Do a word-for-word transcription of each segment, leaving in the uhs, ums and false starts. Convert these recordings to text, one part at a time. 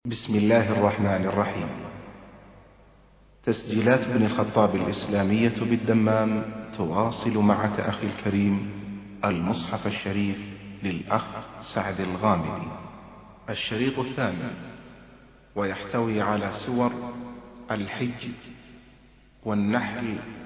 بسم الله الرحمن الرحيم. تسجيلات ابن الخطاب الإسلامية بالدمام تواصل معك أخي الكريم المصحف الشريف للأخ سعد الغامدي الشريط الثاني، ويحتوي على سور الحج والنحل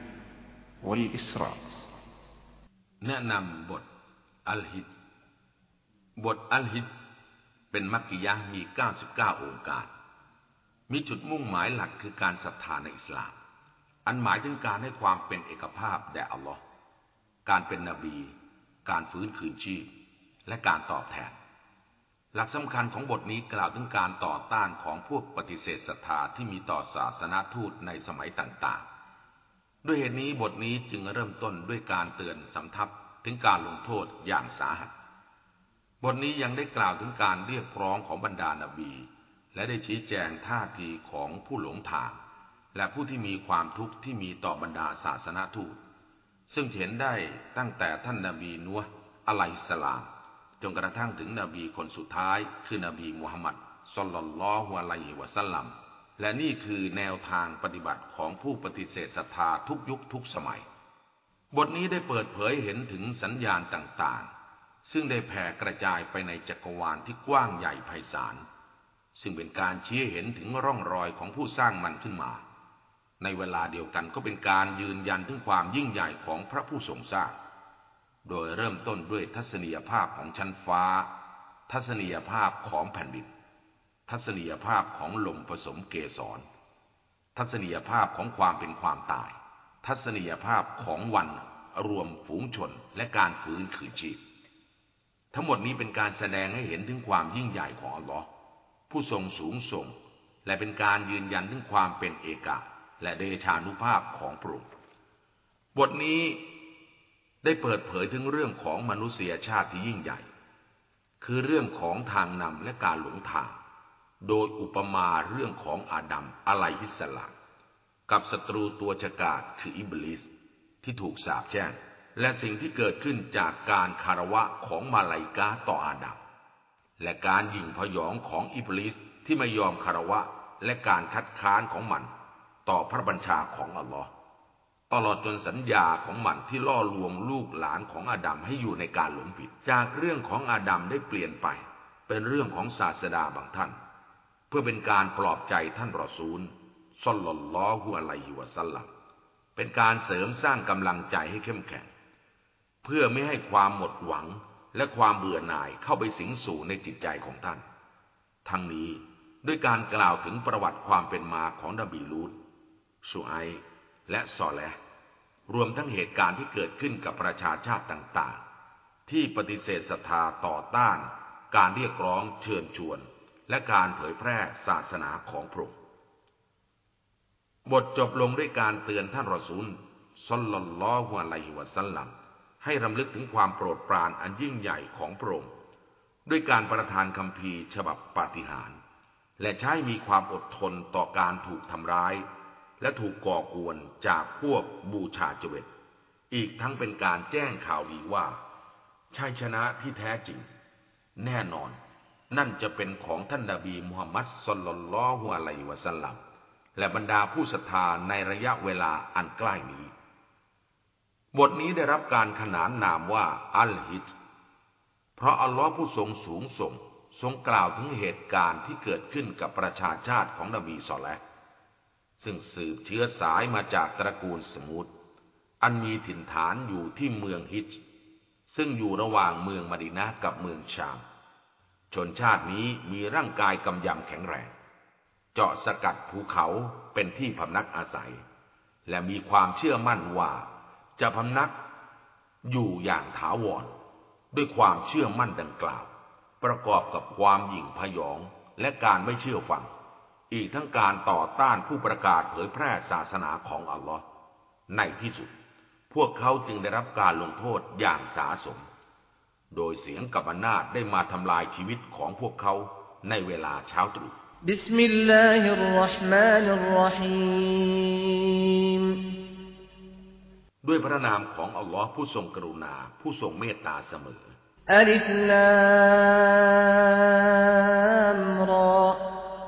والإسراء. แนะนำบทอัลฮิจญ์บทอัลฮิจญ์เป็นมักกิยะห์มีเก้าสิบเก้าองค์การมีจุดมุ่งหมายหลักคือการศรัทธาในอิสลามอันหมายถึงการให้ความเป็นเอกภาพแด่อัลลอฮ์การเป็นนบีการฟื้นคืนชีพและการตอบแทนหลักสำคัญของบทนี้กล่าวถึงการต่อต้านของพวกปฏิเสธศรัทธาที่มีต่อศาสนทูตในสมัยต่างๆด้วยเหตุนี้บทนี้จึงเริ่มต้นด้วยการเตือนสำทับถึงการลงโทษอย่างสาหัสบทนี้ยังได้กล่าวถึงการเรียกร้องของบรรดานบีและได้ชี้แจงท่าทีของผู้หลงทางและผู้ที่มีความทุกข์ที่มีต่อบรรดาศาสนทูตซึ่งเห็นได้ตั้งแต่ท่านนบีนูห์อะลัยฮิสสลามจนกระทั่งถึงนบีคนสุดท้ายคือนบีมุฮัมมัดศ็อลลัลลอฮุอะลัยฮิวะซัลลัมและนี่คือแนวทางปฏิบัติของผู้ปฏิเสธศรัทธาทุกยุคทุกสมัยบทนี้ได้เปิดเผยเห็นถึงสัญญาณต่างๆซึ่งได้แผ่กระจายไปในจักรวาลที่กว้างใหญ่ไพศาลซึ่งเป็นการชี้เห็นถึงร่องรอยของผู้สร้างมันขึ้นมาในเวลาเดียวกันก็เป็นการยืนยันถึงความยิ่งใหญ่ของพระผู้ทรงสร้างโดยเริ่มต้นด้วยทัศนียภาพของชั้นฟ้าทัศนียภาพของแผ่นดินทัศนียภาพของลมผสมเกสรทัศนียภาพของความเป็นความตายทัศนียภาพของวันรวมฝูงชนและการฟื้นคืนชีพทั้งหมดนี้เป็นการแสดงให้เห็นถึงความยิ่งใหญ่ของอัลลอฮ์ผู้ทรงสูงส่งและเป็นการยืนยันถึงความเป็นเอกะและเดชานุภาพของพระองค์บทนี้ได้เปิดเผยถึงเรื่องของมนุษยชาติที่ยิ่งใหญ่คือเรื่องของทางนำและการหลงทางโดยอุปมาเรื่องของอาดัมอะลัยฮิสสลามกับศัตรูตัวฉกาจคืออิบลิสที่ถูกสาปแช่งและสิ่งที่เกิดขึ้นจากการคารวะของมาลาอิกะฮ์ต่ออาดัมและการหยิ่งพยองของอิบลิสที่ไม่ยอมคารวะและการคัดค้านของมันต่อพระบัญชาของอัลลอฮ์ตลอดจนสัญญาของมันที่ล่อลวงลูกหลานของอาดัมให้อยู่ในการหลงผิดจากเรื่องของอาดัมได้เปลี่ยนไปเป็นเรื่องของศาสดาบางท่านเพื่อเป็นการปลอบใจท่านรอซูลศ็อลลัลลอฮุอะลัยฮิวะซัลลัมเป็นการเสริมสร้างกำลังใจให้เข้มแข็งเพื่อไม่ให้ความหมดหวังและความเบื่อหน่ายเข้าไปสิงสู่ในจิตใจของท่านทั้งนี้ด้วยการกล่าวถึงประวัติความเป็นมาของนบีลูตชูไอและซอเลห์รวมทั้งเหตุการณ์ที่เกิดขึ้นกับประชาชาติต่างๆที่ปฏิเสธศรัทธาต่อต้านการเรียกร้องเชิญชวนและการเผยแพร่ศาสนาของพระองค์บทจบลงด้วยการเตือนท่านรอซูลศ็อลลัลลอฮุอะลัยฮิวะซัลลัมให้รำลึกถึงความโปรดปรานอันยิ่งใหญ่ของพระองค์ด้วยการประทานคัมภีร์ฉบับปาฏิหาริย์และใช้มีความอดทนต่อการถูกทำร้ายและถูกก่อกวนจากพวกบูชาเจวิตอีกทั้งเป็นการแจ้งข่าวดีว่าชัยชนะที่แท้จริงแน่นอนนั่นจะเป็นของท่านนบีมุฮัมมัดศ็อลลัลลอฮุอะลัยฮิวะซัลลัมและบรรดาผู้ศรัทธาในระยะเวลาอันใกล้นี้บทนี้ได้รับการขนานนามว่าอัลฮิจญ์เพราะอัลลอฮ์ผู้ทรงสูงส่งทรงกล่าวถึงเหตุการณ์ที่เกิดขึ้นกับประชาชาติของนบีศอเลห์ซึ่งสืบเชื้อสายมาจากตระกูลสมูดอันมีถิ่นฐานอยู่ที่เมืองฮิจญ์ซึ่งอยู่ระหว่างเมืองมะดีนะห์กับเมืองชามชนชาตินี้มีร่างกายกำยำแข็งแรงเจาะสกัดภูเขาเป็นที่พำนักอาศัยและมีความเชื่อมั่นว่าจะพำนักอยู่อย่างถาวรด้วยความเชื่อมั่นดังกล่าวประกอบกับความหยิ่งพยองและการไม่เชื่อฟังอีกทั้งการต่อต้านผู้ประกาศเผยแพร่ศาสนาของอัลลอฮ์ในที่สุดพวกเขาจึงได้รับการลงโทษอย่างสาสมโดยเสียงกับอำนาจได้มาทำลายชีวิตของพวกเขาในเวลาเช้าตรู่บิสมิลลาฮิรเราะห์มานิรเราะฮีมด้วยพระนามของอัลลอฮ์ผู้ทรงกรุณาผู้ทรงเมตตาเสมออัลิฟลามรอ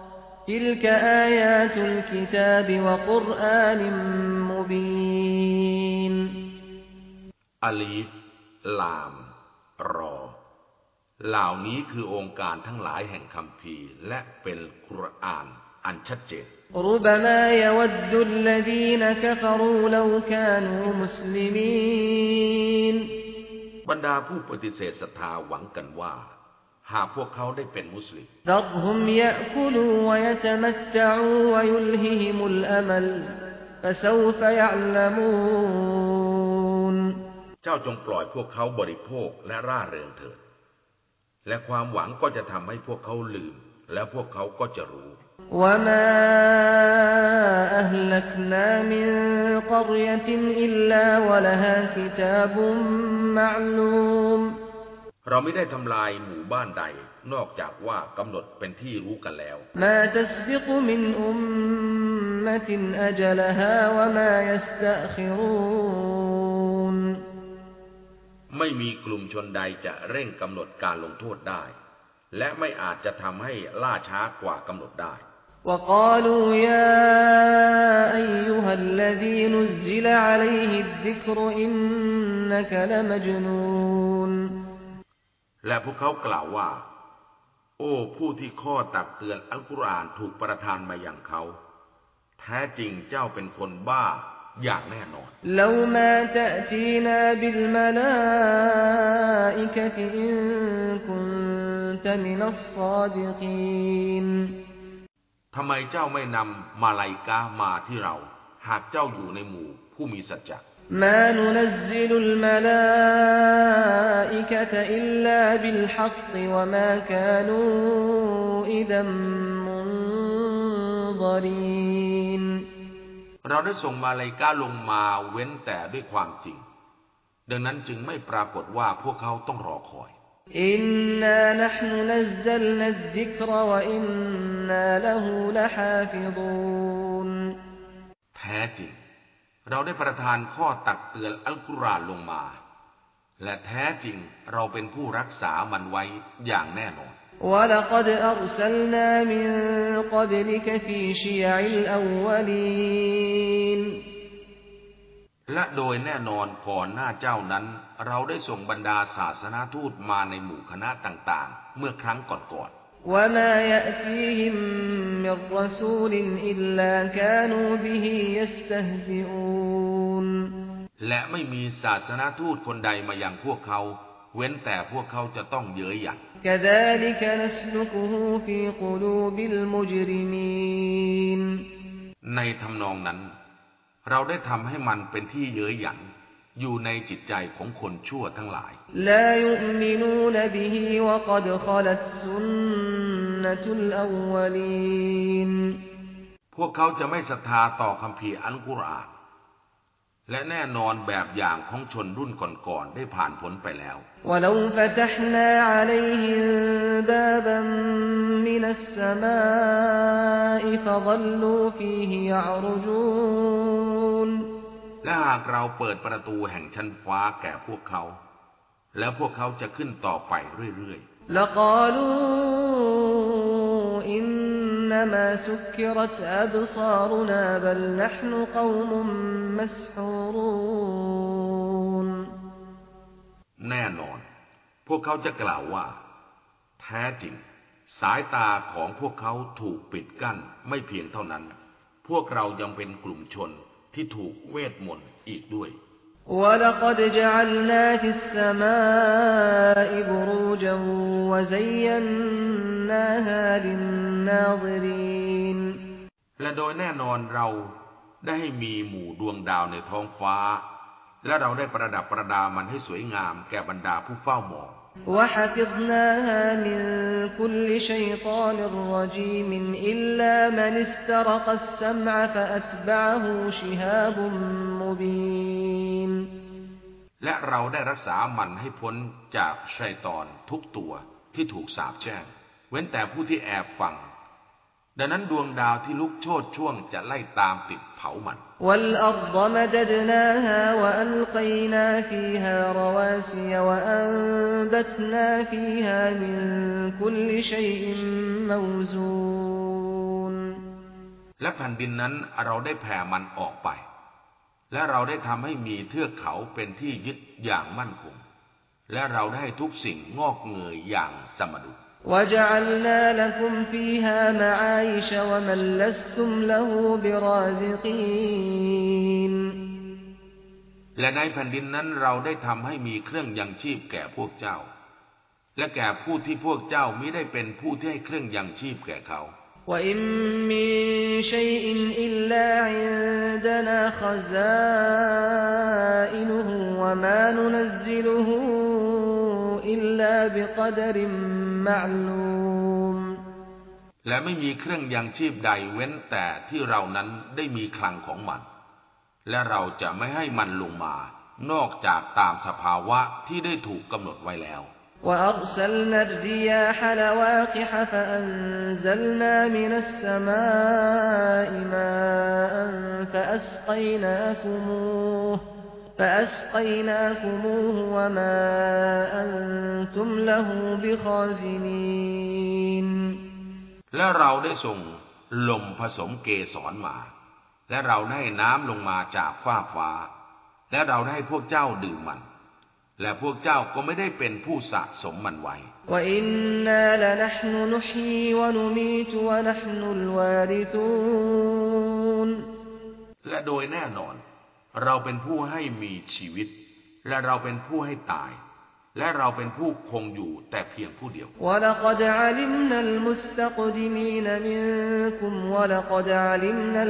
تلك آيات الكتاب وقرآن مبين อลีฟลามรอเหล่านี้คือองค์การทั้งหลายแห่งคัมภีร์และเป็นกุรอานอันชัดเจน ربما يود الذين كفروا لو كانوا مسلمين บรรดาผู้ปฏิเสธศรัทธาหวังกันว่าหากพวกเขาได้เป็นมุสลิม ذرهم يأكلوا ويتمتعوا ويلههم الأمل فسوف يعلمون เจ้าจงปล่อยพวกเขาบริโภคและร่าเริงเถิดและความหวังก็จะทำให้พวกเขาลืมแล้วพวกเขาก็จะรู้ وما أهلكنا من قرية إلا ولها كتاب معلوم เราไม่ได้ทำลายหมู่บ้านใดนอกจากว่ากำหนดเป็นที่รู้กันแล้ว ما تسبق من أمة أجلها وما يستأخرون ไม่มีกลุ่มชนใดจะเร่งกำหนดการลงโทษได้และไม่อาจจะทำให้ล่าช้ากว่ากำหนดได้ وقالوا يا أيها الذي نزل عليه الذكر إنك لمجنون และพวกเขากล่าวว่าโอ้ผู้ที่ข้อตักเตือนอัลกุรอานถูกประทานมาอย่างเขาแท้จริงเจ้าเป็นคนบ้าอย่างแน่นอน لو ما تأتينا بالملائكة إن كنت من الصادقين ทำไมเจ้าไม่นำมาลาอิกะห์มาที่เราหากเจ้าอยู่ในหมู่ผู้มีสัจจะ ما ننزل الملائكة إلا بالحق وما كانوا إذا منظرين เราได้ส่งมาลาอิกะห์ลงมาเว้นแต่ด้วยความจริงดังนั้นจึงไม่ปรากฏว่าพวกเขาต้องรอคอยอินนานะห์นุนัซซัลนัซซิกรวะอินนาละฮูละฮาฟิฎูนแท้จริงเราได้ประทานข้อตักเตือนอัลกุรอานลงมาและแท้จริงเราเป็นผู้รักษามันไว้อย่างแน่นอน وَلَقَدْ أَرْسَلْنَا مِن قَبْلِكَ فِي شِيَعِ الْأَوَّلِينَ และโดยแน่นอนก่อนหน้าเจ้านั้นเราได้ส่งบรรดาศาสนาทูตมาในหมู่คณะต่างๆเมื่อครั้งก่อนๆ وَمَا يَأْتِيهِم مِّن رَّسُولٍ إِلَّا كَانُوا بِهِ يَسْتَهْزِئُونَ และไม่มีศาสนาทูตคนใดมายังพวกเขาเว้นแต่พวกเขาจะต้องเย้ยหยัน كَذَلِكَ نَسْلُكُهُ فِي قُلُوبِ الْمُجْرِمِينَ ในทำนองนั้นเราได้ทำให้มันเป็นที่เย้ยหยันอยู่ในจิตใจของคนชั่วทั้งหลาย لا يؤمنون به وقد خلت سنة الأولين พวกเขาจะไม่ศรัทธาต่อคัมภีร์อัลกุรอานและแน่นอนแบบอย่างของชนรุ่นก่อนๆได้ผ่านพ้นไปแล้ว ولو فتحنا عليهم بابا من السماء فظلوا فيه يعرجون และหากเราเปิดประตูแห่งชั้นฟ้าแก่พวกเขาแล้วพวกเขาจะขึ้นต่อไปเรื่อยๆ لقالوا إنما سكرت أبصارنا بل نحن قوم مسحورون แน่นอนพวกเขาจะกล่าวว่าแท้จริงสายตาของพวกเขาถูกปิดกั้นไม่เพียงเท่านั้นพวกเรายังเป็นกลุ่มชนที่ถูกเวทมนต์อีกด้วย وَلَقَدْ جَعَلْنَا فِي السَّمَاءِ بُرُوجًا وَزَيَّنَّاهَا لِلنَّاظِرِينَ และโดยแน่นอนเราได้ให้มีหมู่ดวงดาวในท้องฟ้าและเราได้ประดับประดามันให้สวยงามแก่บรรดาผู้เฝ้ามอง وَحَفِظْنَاهَا مِن كُلِّ شَيْطَانٍ رَّجِيمٍ إِلَّا مَنِ اسْتَرَقَ السَّمْعَ فَأَتْبَعَهُ شِهَابٌ مُّبِينٌ และเราได้รักษามันให้พ้นจากชัยฏอนทุกตัวที่ถูกสาปแช่งเว้นแต่ผู้ที่แอบฟังดังนั้นดวงดาวที่ลุกโชติช่วงจะไล่ตามติดเผามัน وَالْأَرْضَ مَدَدْنَاهَا وَأَلْقَيْنَا فِيهَا رَوَاسِيَ وَأَنبَتْنَا فِيهَا مِن كُلِّ شَيْءٍ مَّوْزُونٍ และแผ่นดินนั้นเราได้แผ่มันออกไปและเราได้ทำให้มีเทือกเขาเป็นที่ยึดอย่างมั่นคงและเราได้ให้ทุกสิ่งงอกเงยอย่างสมดุล وَجَعَلْنَا لَكُمْ فِيهَا مَعَايِشَ وَمَن لَّسْتُمْ لَهُ بِرَازِقِينَ และในแผ่นดินนั้นเราได้ทำให้มีเครื่องยังชีพแก่พวกเจ้าและแก่ผู้ที่พวกเจ้ามิได้เป็นผู้ที่ให้เครื่องยังชีพแก่เขา وَإِن مِّن شَيْءٍ إِلَّا عِندَنَا خَزَائِنُهُ وَمَا نُنَزِّلُهُ إِلَّا بِقَدَرٍ مَّعْلُومٍ และไม่มีเครื่องยังชีพใดเว้นแต่ที่เรานั้นได้มีคลังของมันและเราจะไม่ให้มันลงมานอกจากตามสภาวะที่ได้ถูกกำหนดไว้แล้ว وَأَرْسَلْنَا الرِّيَاحَ لَوَاقِحَ فَأَنزَلْنَا مِنَ السَّمَاءِ مَاءً فَأَسْقَيْنَاكُمُوهُ فَأَسْقَيْنَاكُمُوهُ وَمَا أَنتُمْ لَهُ بِخَازِنِينَ และเราได้ส่งลมผสมเกสรมาและเราได้น้ำลงมาจากฟ้ากฟ้าและเราได้พวกเจ้าดื่มมันและพวกเจ้าก็ไม่ได้เป็นผู้สะสมมันไว้ وَإِنَّا لَنَحْنُ نُحْيِي وَنُمِيتُ وَنَحْنُ الْوَارِثُونَ และโดยแน่นอนเราเป็นผู้ให้มีชีวิตและเราเป็นผู้ให้ตายและเราเป็นผู้คงอยู่แต่เพียงผู้เดียว وَلَقَدْ عَلِمْنَا الْمُسْتَقْدِمِينَ مِنكُمْ وَلَقَدْ عَلِمْنَا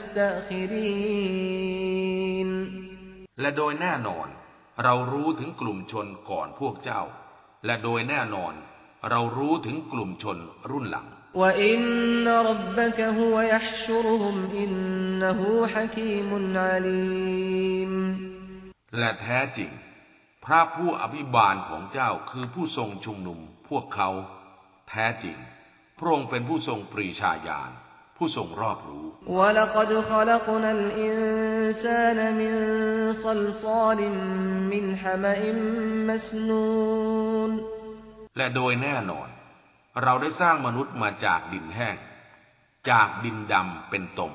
الْمُسْتَأْخِرِينَและโดยแน่นอนเรารู้ถึงกลุ่มชนก่อนพวกเจ้าและโดยแน่นอนเรารู้ถึงกลุ่มชนรุ่นหลัง وَإِنَّ رَبَّكَ هُوَ يَحْشُرُهُمْ إِنَّهُ حَكِيمٌ عَلِيمٌ และแท้จริงพระผู้อภิบาลของเจ้าคือผู้ทรงชุมนุมพวกเขาแท้จริงพระองค์เป็นผู้ทรงปรีชาญาณผู้ทรงรอบรู้ وَلَقَدْ خَلَقْنَا الْإِنسَانَ مِنْ صَلْصَالٍ مِنْ حَمَإٍ مَسْنُونٍ และโดยแน่นอนเราได้สร้างมนุษย์มาจากดินแห้งจากดินดำเป็นตม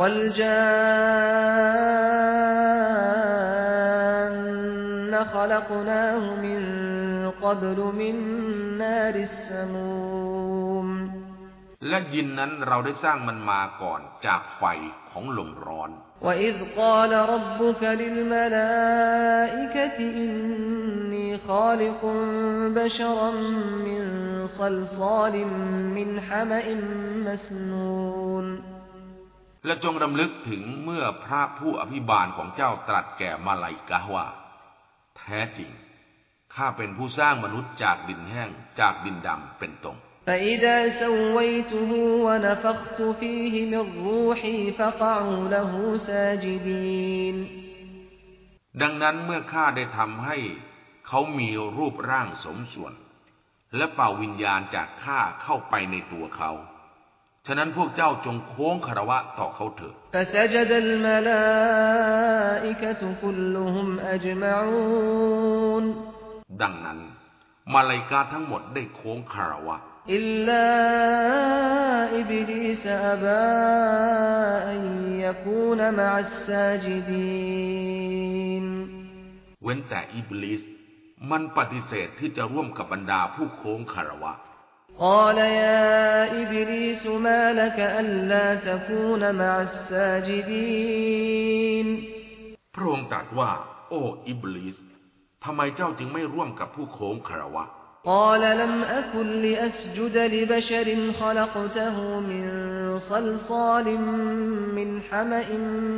وَالْجَانَّ خَلَقْنَاهُ مِنْ قَبْلُ مِنْ نَارِ السَّمُومِ และยินนั้นเราได้สร้างมันมาก่อนจากไฟของลมร้อน وَإِذْ قَالَ رَبُّكَ لِلْمَلَائِكَةِ إِنِّي خَالِقٌ بَشَرًا مِّن صَلْصَالٍ مِّنْ حَمَإٍ مَسْنُونٍ และจงรำลึกถึงเมื่อพระผู้อภิบาลของเจ้าตรัสแก่มาลาอิกะฮ์ว่าแท้จริงข้าเป็นผู้สร้างมนุษย์จากดินแห้งจากดินดำเป็นตม فَإِذَا سَوَّيْتُهُ وَنَفَخْتُ فِيهِ مِنْ رُوحِي فَقَعُوا لَهُ سَاجِدِينَ ดังนั้นเมื่อข้าได้ทำให้เขามีรูปร่างสมส่วนและเป่าวิญญาณจากข้าเข้าไปในตัวเขาฉะนั้นพวกเจ้าจงโค้งคารวะต่อเขาเถิด فَسَجَدَ الْمَلَائِكَةُ كُلُّهُمْ أَجْمَعُونَ ดังนั้นมาลาอิกะห์ทั้งหมดได้โค้งคารวะ إِلَّا إِبْلِيسَ أَبَى أَن يَكُونَ مَعَ السَّاجِدِينَ เว้นแต่อิบลิสมันปฏิเสธที่จะร่วมกับบรรดาผู้โค้งคารวะ قَالَ يَا إِبْلِيسُ مَا لَكَ أَلَّا تَكُونَ مَعَ السَّاجِدِينَ พระองค์ตรัสว่าโอ้อิบลิสทำไมเจ้าจึงไม่ร่วมกับผู้โค้งคารวะ قال لم أكن لأسجد لبشر خلقته من صلصال من حمأ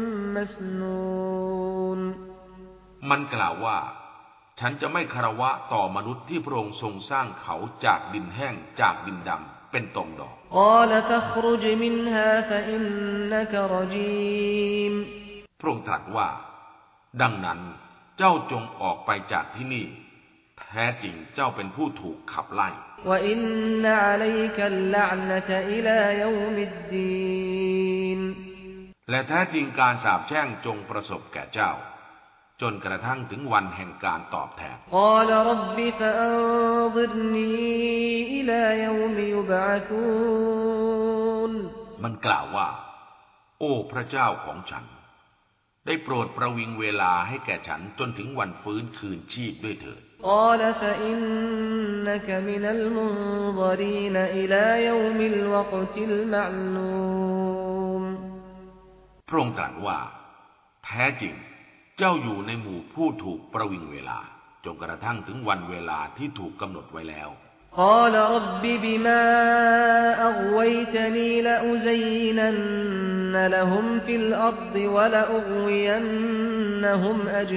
مسنون มันกล่าวว่าฉันจะไม่คารวะต่อมนุษย์ที่พระองค์ทรงสร้างเขาจากดินแห้งจากดินดำเป็นตมดอก قال فاخرج منها فإنك رجيم พระองค์ตรัสว่าดังนั้นเจ้าจงออกไปจากที่นี่แท้จริงเจ้าเป็นผู้ถูกขับไล่ وَإِنَّ عَلَيْكَ اللَّعْنَةَ إِلَى يَوْمِ الدِّينِ และแท้จริงการสาปแช่งจงประสบแก่เจ้าจนกระทั่งถึงวันแห่งการตอบแทน قَالَ رَبِّ فَأَنظِرْنِي إِلَى يَوْمِ يُبْعَثُونَ มันกล่าวว่าโอ้พระเจ้าของฉันได้โปรดประวิงเวลาให้แก่ฉันจนถึงวันฟื้นคืนชีพด้วยเถิดพระองค์ตรัสว่าแท้จริงเจ้าอยู่ในหมู่ผู้ถูกประวิงเวลาจนกระทั่งถึงวันเวลาที่ถูกกำหนดไว้แล้ว قال رب بما أغويتني لأزينن لهم في الأرض ولأغوينهم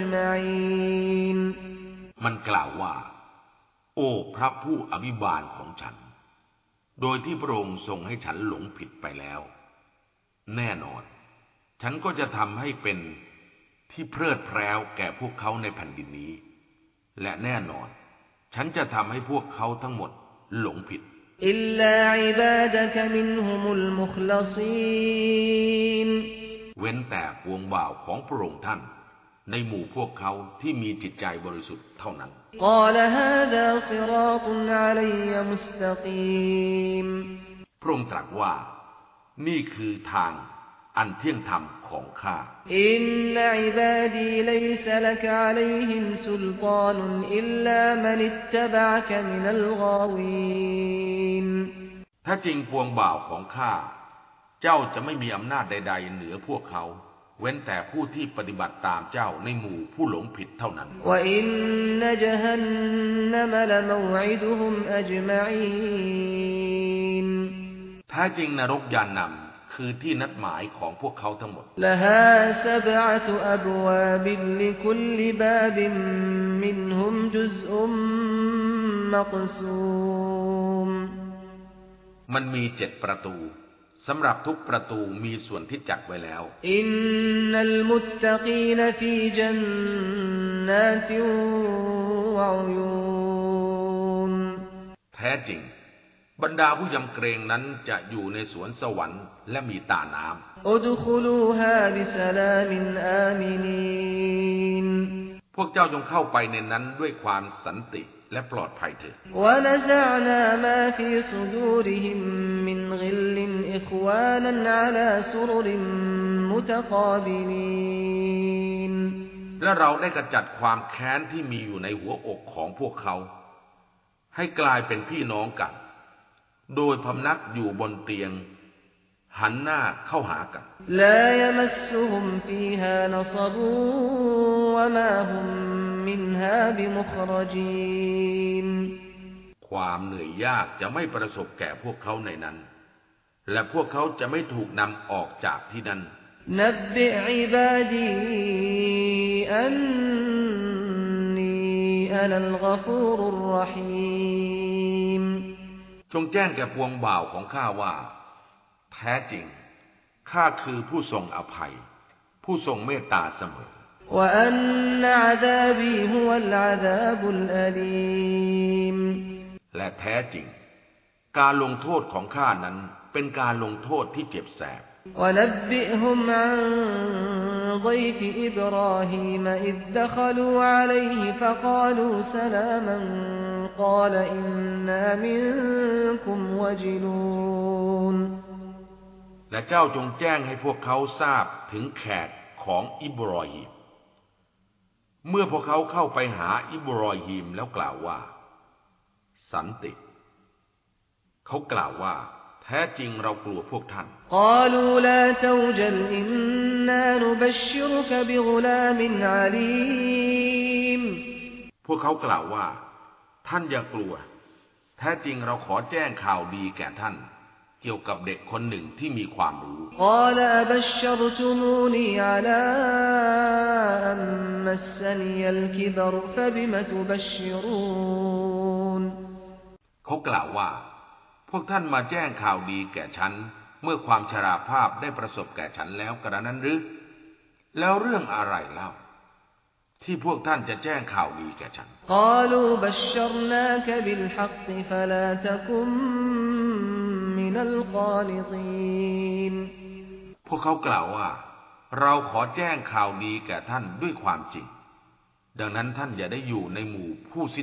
أجمعين มันกล่าวว่าโอ้พระผู้อภิบาลของฉันโดยที่พระองค์ทรงให้ฉันหลงผิดไปแล้วแน่นอนฉันก็จะทำให้เป็นที่เพลิดเพลินแก่พวกเขาในแผ่นดินนี้และแน่นอนฉันจะทำให้พวกเขาทั้งหมดหลงผิดอิลลาอิบาดะกะมินฮุมุลมุคลาซีนเว้นแต่พวงบ่าวของพระองค์ท่านในหมู่พวกเขาที่มีจิตใจบริสุทธิ์เท่านั้นกาลฮาซาศิราตุนอะลัยยะมุสตะกีมพระองค์ตรัสว่านี่คือทางอันเที่ยงธรรมของข้าอินนะอิบาดีลัยซะละกะอะลัยฮิมซุลฏานุนอิลลามันอิตตะบะอะกะมินัลฆาวีนถ้าจริงพวงบ่าวของข้าเจ้าจะไม่มีอำนาจใดๆเหนือพวกเขาเว้นแต่ผู้ที่ปฏิบัติตามเจ้าในหมู่ผู้หลงผิดเท่านั้นวะอินนะญะฮันนัมละมออิดุฮุมอัจมะอีนแท้จริงนรกยานนำคือที่นัดหมายของพวกเขาทั้งหมดละฮาซะบะอะตุอับวาบินลิคุลลิบาบินมินฮุมจุซอุมมักซูมมันมีเจ็ดประตูสำหรับทุกประตูมีส่วนที่จัดไว้แล้วอินนัลมุตตะกีนฟีจันนาติวะอุยูนแท้จริงบรรดาผู้ยำเกรงนั้นจะอยู่ในสวนสวรรค์และมีตาน้ำอุดคุลูฮาบิสลามินอามินีนพวกเจ้าจงเข้าไปในนั้นด้วยความสันติและปลอดภัยเถิดวะนะซะนามาฟีซุดูริฮิมมินกิลลินอิควานันอะลาซุรุริมมุตะกาบิลีนและเราได้กระจัดความแค้นที่มีอยู่ในหัวอกของพวกเขาให้กลายเป็นพี่น้องกันโดยพำนักอยู่บนเตียงหันหน้าเข้าหากันลายมัสซุฮุมฟีฮานศบุวะมาฮุมมินฮาบิมุครจีนความเหนื่อยยากจะไม่ประสบแก่พวกเขาในนั้นและพวกเขาจะไม่ถูกนำออกจากที่นั้นนับบิอิบาดีอันนีอะนัลฆอฟูรุรเราะฮีมจงแจ้งแก่พวงบ่าวของข้าว่าแท้จริงข้าคือผู้ทรงอภัยผู้ทรงเมตตาเสมอวะอันนะอะซาบีฮุวัลอะซาบุลอะลีมและแท้จริงการลงโทษของข้านั้นเป็นการลงโทษที่เจ็บแสบวะนับบิฮุมอันฎอยฟอิบราฮีมอิซดะคอลูอะลัยฮิฟะกาลูสลามันกาลอินนามินกุมวะจิลูนและเจ้าจงแจ้งให้พวกเขาทราบถึงแขกของอิบรอฮีมเมื่อพวกเขาเข้าไปหาอิบรอฮีมแล้วกล่าวว่าสันติเขากล่าวว่าแท้จริงเรากลัวพวกท่านกาลูลาตวจัลอินนานุบัชชิรุกบิกุลามินอะลีมพวกเขากล่าวว่าท่านอย่ากลัวแท้จริงเราขอแจ้งข่าวดีแก่ท่านเกี่ยวกับเด็กคนหนึ่งที่มีความรู้กาลอะบัชชัรตุมูนีอะลาอัมมัสซะนียัลกิบรฟะบิมะตุบัชชิรูนเขากล่าวว่าพวกท่านมาแจ้งข่าวดีแก่ฉันเมื่อความชราภาพได้ประสบแก่ฉันแล้วกระนั้นหรือแล้วเรื่องอะไรเล่าที่พวกท่านจะแจ้งข่าวดีแก่ฉันกาลูบัชชัรนากะบิลฮักฟะลาตะกุมมินัลกานิตีนพวกเขากล่าวว่าเราขอแจ้งข่าวดีแก่ท่านด้วยความจริงดังนั้นท่านอย่าได้อยู่ในหมู่ผู้สิ้นหวัง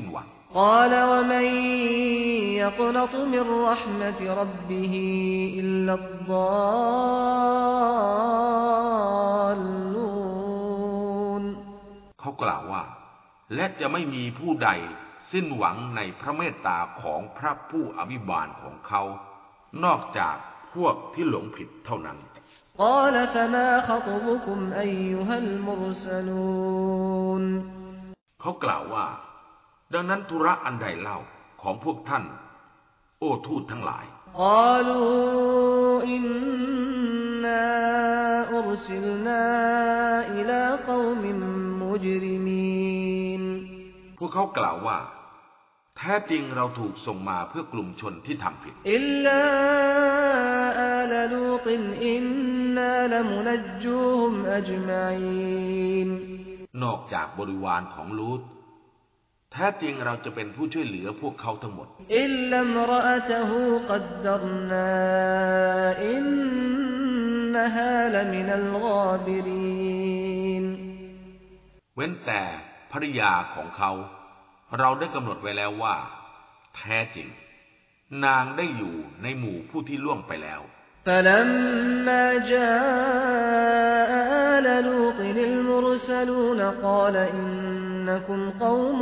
قال ومن يقنط من رحمة ربه إلا الضالون เขากล่าวว่าและจะไม่มีผู้ใดสิ้นหวังในพระเมตตาของพระผู้อภิบาลของเขานอกจากพวกที่หลงผิดเท่านั้น قال فما خطبكم أيها المرسلون เขากล่าวว่าดังนั้นธุระอันใดเล่าของพวกท่านโอ้ทูตทั้งหลาย قالوا إنا أرسلنا إلى قوم مجرمين พวกเขากล่าวว่าแท้จริงเราถูกส่งมาเพื่อกลุ่มชนที่ทำผิด إلا آل لوط إنا لمنجوهم أجمعين นอกจากบริวารของลูตแท้จริงเราจะเป็นผู้ช่วยเหลือพวกเขาทั้งหมด إلا امرأته قدرنا إنها لمن الغابرين เว้นแต่ภริยาของเขาเราได้กำหนดไว้แล้วว่าแท้จริงนางได้อยู่ในหมู่ผู้ที่ล่วงไปแล้ว فلما جاء آل لوط المرسلون قال إنكم قوم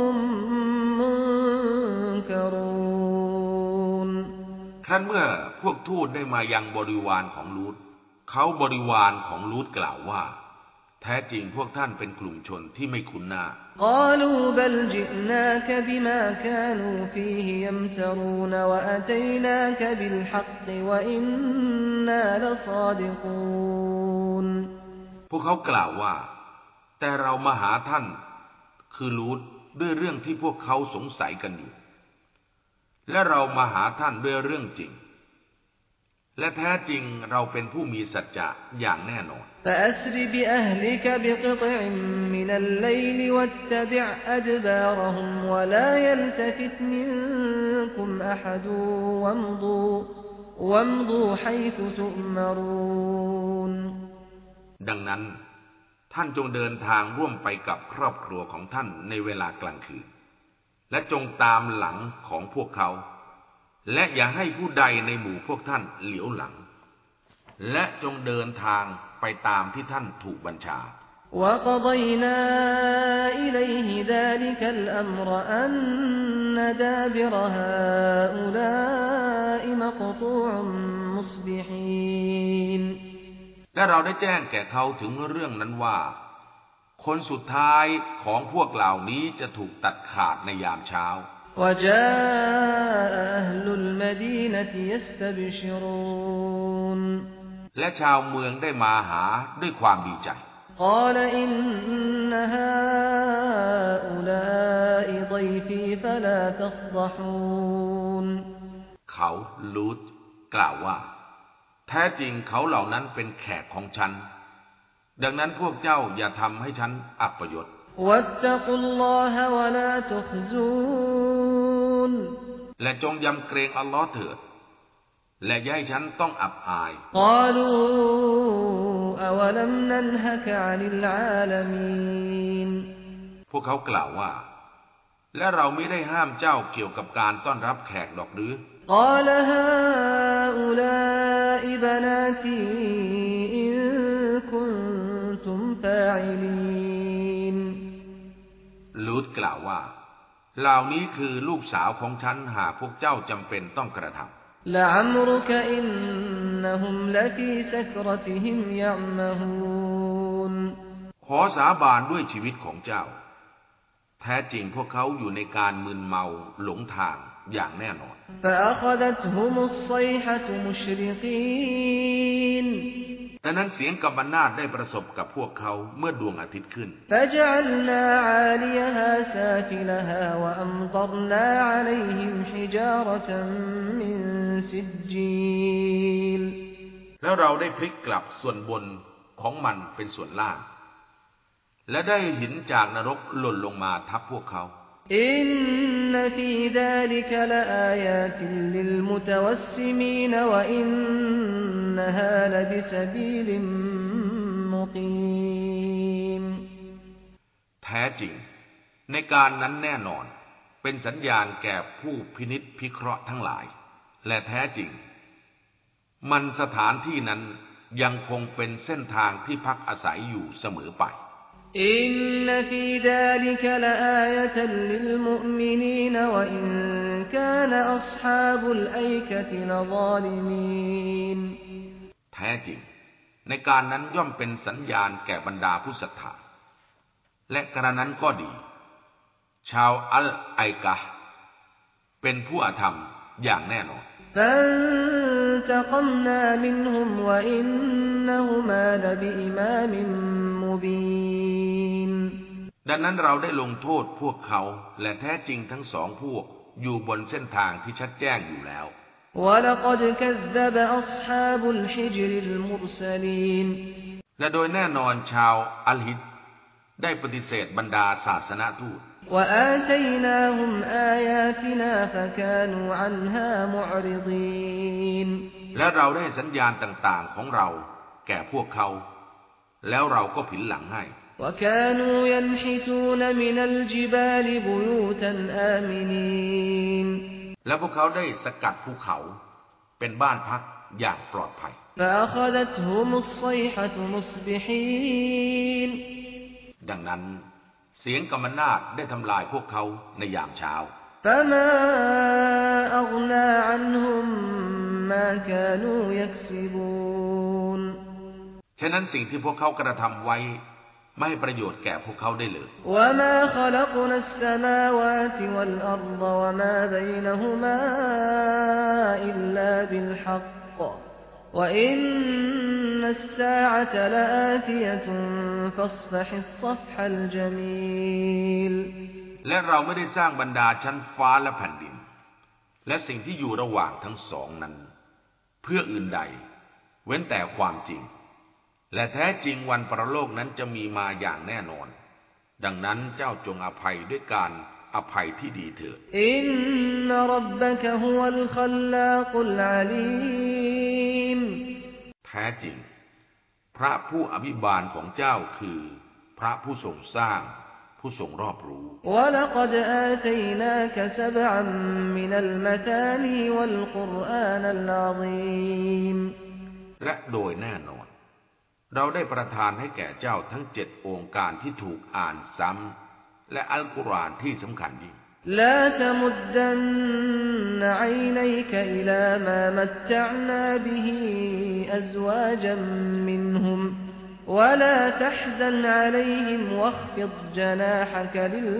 منكرون ครั้นเมื่อพวกทูตได้มายังบริวารของลูตเขาบริวารของลูตกล่าวว่าแท้จริงพวกท่านเป็นกลุ่มชนที่ไม่คุ้นหน้า قالوا بل جئناك بما كانوا فيه يمترون وأتيناك بالحق وإنا لصادقون พวกเขากล่าวว่าแต่เรามาหาท่านคือลูตด้วยเรื่องที่พวกเขาสงสัยกันอยู่และเรามาหาท่านด้วยเรื่องจริงและแท้จริงเราเป็นผู้มีสัจจะอย่างแน่นอน فأسر بأهلك بقطع من الليل واتبع أدبارهم ولا يلتفت منكم أحد وامضوا وامضوا حيث تؤمرون ดังนั้นท่านจงเดินทางร่วมไปกับครอบครัวของท่านในเวลากลางคืนและจงตามหลังของพวกเขาและอย่าให้ผู้ใดในหมู่พวกท่านเหลียวหลังและจงเดินทางไปตามที่ท่านถูกบัญชา وقضينا إليه ذلك الأمر أن دابر هؤلاء مقطوع مصبحين และเราได้แจ้งแก่เขาถึงเรื่องนั้นว่าคนสุดท้ายของพวกเหล่านี้จะถูกตัดขาดในยามเช้า وجاء أهل المدينة يستبشرون และชาวเมืองได้มาหาด้วยความดีใจ قال إن هؤلاء ضيفي فلا تفضحون เขาลูตกล่าวว่าแท้จริงเขาเหล่านั้นเป็นแขกของฉันดังนั้นพวกเจ้าอย่าทำให้ฉันอัปยศ واتقوا الله ولا تخزون และจงยำเกรงอัลลอฮ์เถิดและอย่าให้ฉันต้องอับอาย قالوا أولم ننهك عن العالمين พวกเขากล่าวว่าและเราไม่ได้ห้ามเจ้าเกี่ยวกับการต้อนรับแขกดอกหรือ قال هؤلاء بناتي إن كنتم فاعلين ลูตกล่าวว่าเหล่านี้คือลูกสาวของฉันหากพวกเจ้าจำเป็นต้องกระทำ لعمرك إنهم لفي سكرتهم يعمهون ขอสาบานด้วยชีวิตของเจ้าแท้จริงพวกเขาอยู่ในการมึนเมาหลงทางอย่างแน่นอน فأخذتهم الصيحة مشرقين แต่นั้นเสียงกำนาดได้ประสบกับพวกเขาเมื่อดวงอาทิตย์ขึ้น فجعلنا عاليها سافلها وأمطرنا عليهم حجارة من سجيل แล้วเราได้พลิกกลับส่วนบนของมันเป็นส่วนล่างและได้หินจากนรกหล่นลงมาทับพวกเขาอินนฟีซาลิกลาอายาติลลิลมุตวัสซิมีนวะอินนะฮาลบิซบีลิมมุกีมแท้จริงในการนั้นแน่นอนเป็นสัญญาณแก่ผู้พินิจพิเคราะห์ทั้งหลายและแท้จริงมันสถานที่นั้นยังคงเป็นเส้นทางที่พักอาศัยอยู่เสมอไปอินนฟีซาลิกลาอายะตันลิลมุอ์มินีนวะอินกานอัศฮาบุลอัยกะติลซาลิมีนแท้จริงในการนั้นย่อมเป็นสัญญาณแก่บรรดาผู้ศรัทธาและกระนั้นก็ดีชาวอัลไอกะห์เป็นผู้อธรรมอย่างแน่นอน فانتقمنا منهم وإنهما لبإمام مبين ดังนั้นเราได้ลงโทษพวกเขาและแท้จริงทั้งสองพวกอยู่บนเส้นทางที่ชัดแจ้งอยู่แล้ว وَلَقَدْ كَذَّبَ أَصْحَابُ الْحِجْرِ الْمُرْسَلِينَ และโดยแน่นอนชาวอัลฮิจรได้ปฏิเสธบรรดาศาสนทูต وآتيناهم آياتنا فكانوا عنها معرضين และเราได้สัญญาณต่างๆของเราแก่พวกเขาแล้วเราก็ผินหลังให้ وكانوا ينحتون من الجبال بيوتا آمنين และพวกเขาได้สกัดภูเขาเป็นบ้านพักอย่างปลอดภัย فأخذتهم الصيحة مصبحين ดังนั้นเสียงกำนาดได้ทำลายพวกเขาในยามเช้า فما أغنى عنهم ما كانوا يكسبون ฉะนั้นสิ่งที่พวกเขากระทำไว้ไม่ให้ประโยชน์แก่พวกเขาได้เลย وما خلقنا السماوات والأرض وما بينهما إلا بالحق وإن الساعة لآتية فاصفح الصفح الجميل และเราไม่ได้สร้างบรรดาชั้นฟ้าและแผ่นดินและสิ่งที่อยู่ระหว่างทั้งสองนั้นเพื่ออื่นใดเว้นแต่ความจริงและแท้จริงวันปรโลกนั้นจะมีมาอย่างแน่นอนดังนั้นเจ้าจงอภัยด้วยการอภัยที่ดีเถิดอินนรับบะกะฮุวัลคัลลากุลอะลีมแท้จริงพระผู้อภิบาลของเจ้าคือพระผู้ทรงสร้างผู้ทรงรอบรู้ وَلَقَدْ آتَيْنَاكَ سَبْعًا مِنَ الْمَثَانِي وَالْقُرْآنَ الْعَظِيمَ และโดยแน่นอนเราได้ประทานให้แก่เจ้าทั้งเจ็ดองค์การที่ถูกอ่านซ้ำและอัลกุรอานที่สำคัญยิ่ง لا تمدن عينيك إلى ما متعنا به أزواجا منهم ولا تحزن عليهم واخفض جناحك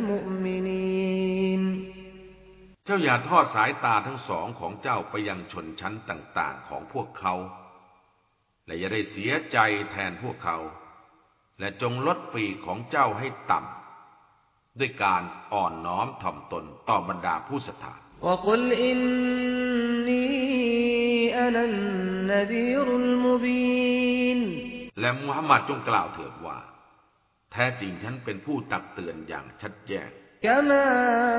للمؤمنين เจ้าอย่าทอดสายตาทั้งสองของเจ้าไปยังชนชั้นต่างๆของพวกเขาและอย่าได้เสียใจแทนพวกเขาและจงลดปีกของเจ้าให้ต่ำด้วยการอ่อนน้อมถ่อมตนต่อบรรดาผู้ศรัทธา وَقُلْ إِنِّي أَنَا النَّذِيرُ الْمُبِينُ และมุฮัมมัดจงกล่าวเถิดว่าแท้จริงฉันเป็นผู้ตักเตือนอย่างชัดแจ้ง كَمَا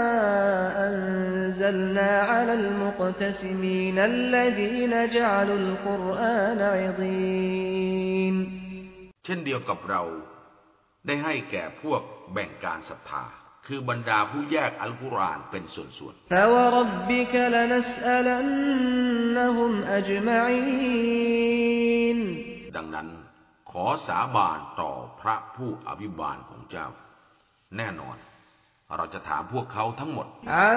أَنزَلْنَا عَلَى الْمُقْتَسِمِينَ الَّذِينَ جَعَلُوا الْقُرْآنَ عِضِينَ เช่นเดียวกับเราได้ให้แก่พวกแบ่งการศรัทธาคือบรรดาผู้แยกอัลกุรอานเป็นส่วนๆ فَوَرَبِّكَ لَنَسْأَلَنَّهُمْ أَجْمَعِينَ ดังนั้นขอสาบานต่อพระผู้อภิบาลของเจ้าแน่นอนเราจะถามพวกเขาทั้งหมด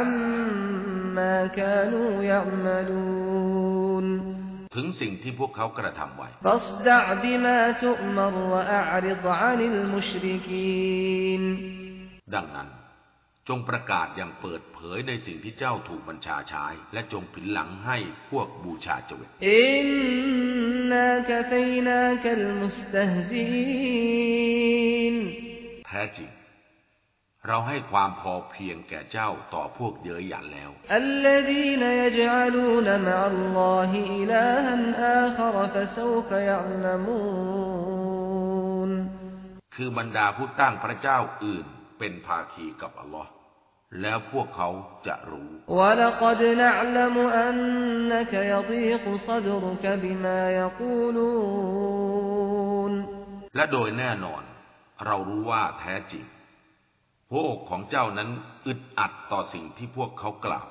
عَمَّا كَانُوا يَعْمَلُونَ ถึงสิ่งที่พวกเขากระทำไว้ فاصدع بما تؤمر وأعرض عن المشركين ดังนั้นจงประกาศอย่างเปิดเผยในสิ่งที่เจ้าถูกบัญชาใช้และจงผินหลังให้พวกบูชาเจวิตอินนาคฟัยนาคัลมุสตะฮซีนแท้จริงเราให้ความพอเพียงแก่เจ้าต่อพวกเย้ยหยันแล้ว الذين يجعلون مع الله إلها آخر فسوف يعلمون คือบรรดาผู้ตั้งพระเจ้าอื่นเป็นภาคีกับอัลลอฮ์แล้วพวกเขาจะรู้ وَلَقَدْ نَعْلَمُ أَنَّكَ يَضِيقُ صَدْرُكَ بِمَا يَقُولُونَ และโดยแน่นอนเรารู้ว่าแท้จริงหัวอกของเจ้านั้นอึดอัดต่อสิ่งที่พวกเขากล่าว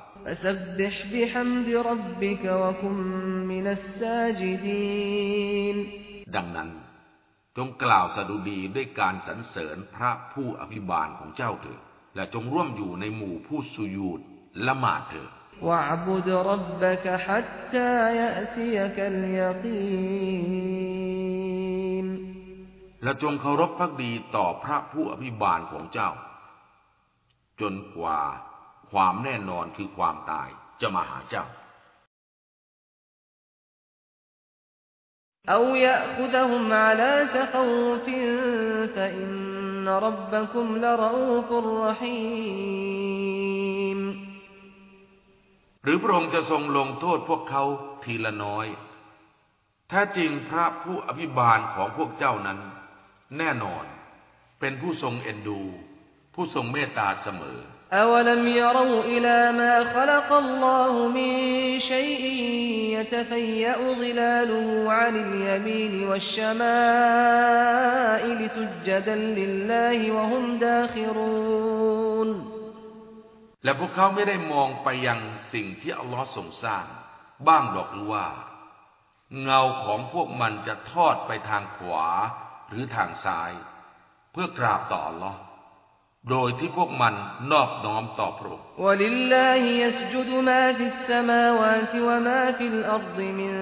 ดังนั้นจงกล่าวสดุดีด้วยการสรรเสริญพระผู้อภิบาลของเจ้าเถิดและจงร่วมอยู่ในหมู่ผู้สุญูดละหมาดเถิด وَاعْبُدْ رَبَّكَ حَتَّى يَأْتِيَكَ الْيَقِينُ และจงเคารพภักดีต่อพระผู้อภิบาลของเจ้าจนกว่าความแน่นอนคือความตายจะมาหาเจ้า أَوْ يَأْخُذَهُمْ عَلَى تَخَوُّفٍ فَإِنَّ رَبَّكُمْ لَرَءُوفٌ رَحِيمٌ หรือพระองค์จะทรงลงโทษพวกเขาทีละน้อยแท้จริงพระผู้อภิบาลของพวกเจ้านั้นแน่นอนเป็นผู้ทรงเอ็นดูผู้ทรงเมตตาเสมอ أَوَلَمْ يَرَوْا إِلَى مَا خَلَقَ اللَّهُ مِن شَيْءٍ يَتَفَيَّأُ ظِلَالُهُ عَنِ الْيَمِينِ وَالشَّمَائِلِ سُجَّدًا لِلَّهِ وَهُمْ دَاخِرُونَ และพวกเขาไม่ได้มองไปยังสิ่งที่อัลลอฮ์ทรงสร้างบ้างหรอกหรือว่าเงาของพวกมันจะทอดไปทางขวาหรือทางซ้ายเพื่อกราบต่ออัลลอฮ์โดยที่พวกมันนอบน้อมต่อพระองค์ وَلِلَّهِ يَسْجُدُ مَا فِي السَّمَاوَاتِ وَمَا فِي الْأَرْضِ مِن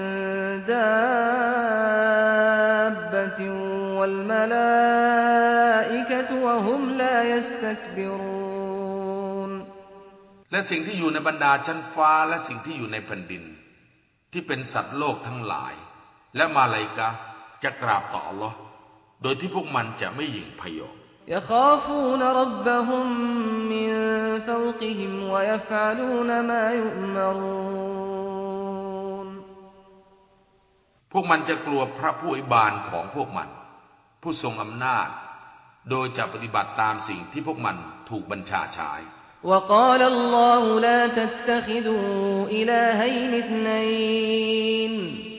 دَابَّةٍ وَالْمَلَائِكَةُ وَهُمْ لَا يَسْتَكْبِرُونَ และสิ่งที่อยู่ในบรรดาชั้นฟ้าและสิ่งที่อยู่ในแผ่นดินที่เป็นสัตว์โลกทั้งหลายและมาลาอิกะฮ์จะกราบต่ออัลลอฮ์โดยที่พวกมันจะไม่หยิ่งพยอง يخافون ربهم من فوقهم ويفعلون ما يؤمرون พวกมันจะกลัวพระผู้อภิบาลของพวกมันผู้ทรงอำนาจโดยจะปฏิบัติตามสิ่งที่พวกมันถูกบัญชาใช้ وقال الله لا تتخذوا إلهين اثنين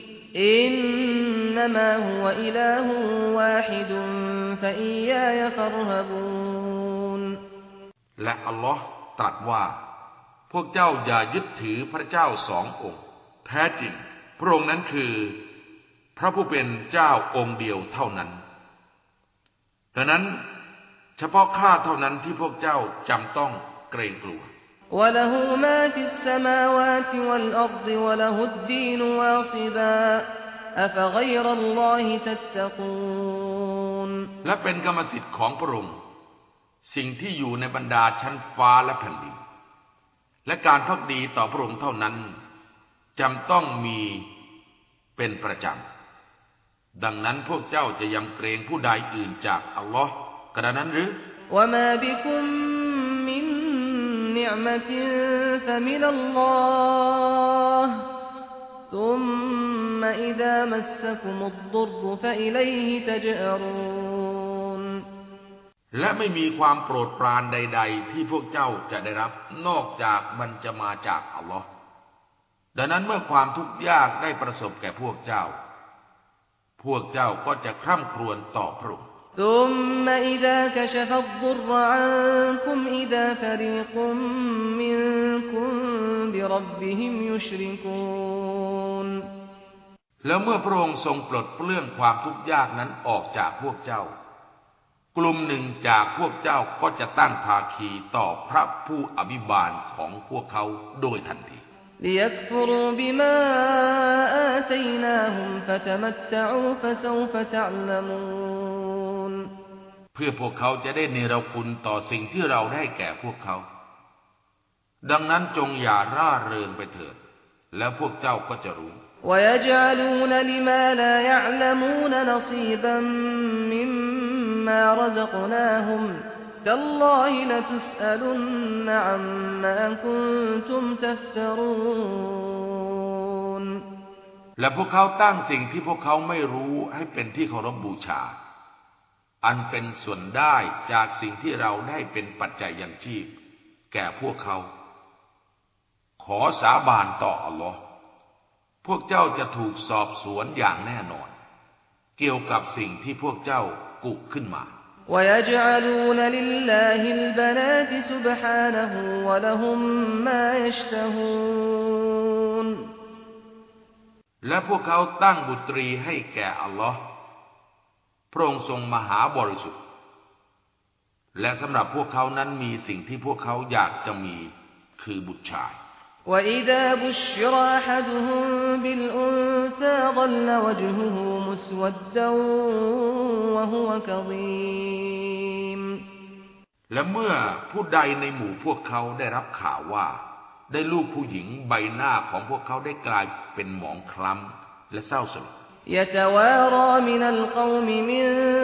إنما هو إله واحد فإياي فارهبون และอัลลอฮ์ตรัสว่าพวกเจ้าอย่ายึดถือพระเจ้าสององค์แท้จริงพระองค์นั้นคือพระผู้เป็นเจ้าองค์เดียวเท่านั้นดังนั้นเฉพาะข้าเท่านั้นที่พวกเจ้าจำต้องเกรงกลัว وله ما في السماوات والأرض وله الدين واصبا أفغير الله تتقون และเป็นกรรมสิทธิ์ของพระองค์สิ่งที่อยู่ในบรรดาชั้นฟ้าและแผ่นดินและการภักดีต่อพระองค์เท่านั้นจำต้องมีเป็นประจำดังนั้นพวกเจ้าจะยำเกรงผู้ใดอื่นจากอัลลอฮ์กระนั้นหรือ وما بكم من نعمة فمن الله ثم إذا مسكم الضر فإليه تجأرون และไม่มีความโปรดปรานใดๆที่พวกเจ้าจะได้รับนอกจากมันจะมาจากอัลลอฮ์ดังนั้นเมื่อความทุกข์ยากได้ประสบแก่พวกเจ้าพวกเจ้าก็จะคร่ำครวญต่อพระองค์ ثم إذا كشف الضر عنكم إذا فريق منكم بربهم يشركون แล้วเมื่อพระองค์ทรงปลดเปลื้องความทุกข์ยากนั้นออกจากพวกเจ้ากลุ่มหนึ่งจากพวกเจ้าก็จะตั้งภาคีต่อพระผู้อภิบาลของพวกเขาโดยทันที ليكفروا بما آتيناهم فتمتعوا فسوف تعلمون เพื่อพวกเขาจะได้เนรคุณต่อสิ่งที่เราได้แก่พวกเขาดังนั้นจงอย่าร่าเริงไปเถิดแล้วพวกเจ้าก็จะรู้ ويجعلون لما لا يعلمون نصيبا مما رزقناهم تالله لتسألن عما كنتم تفترون และพวกเขาตั้งสิ่งที่พวกเขาไม่รู้ให้เป็นที่เคารพบูชาอันเป็นส่วนได้จากสิ่งที่เราได้เป็นปัจจัยยังชีพแก่พวกเขาขอสาบานต่ออัลลอฮ์พวกเจ้าจะถูกสอบสวนอย่างแน่นอนเกี่ยวกับสิ่งที่พวกเจ้ากุขึ้นมา ويجعلون لله البنات سبحانه ولهم ما يشتهون และพวกเขาตั้งบุตรีให้แก่อัลลอฮ์พระองค์ทรงมหาบริสุทธิ์และสำหรับพวกเขานั้นมีสิ่งที่พวกเขาอยากจะมีคือบุตรชาย وإذا بشر أحدهم بالأنثى ظل وجهه مسودا وهو كظيم และเมื่อผู้ใดในหมู่พวกเขาได้รับข่าวว่าได้ลูกผู้หญิงใบหน้าของพวกเขาได้กลายเป็นหมองคล้ำและเศร้าสลด يتوارى من القوم من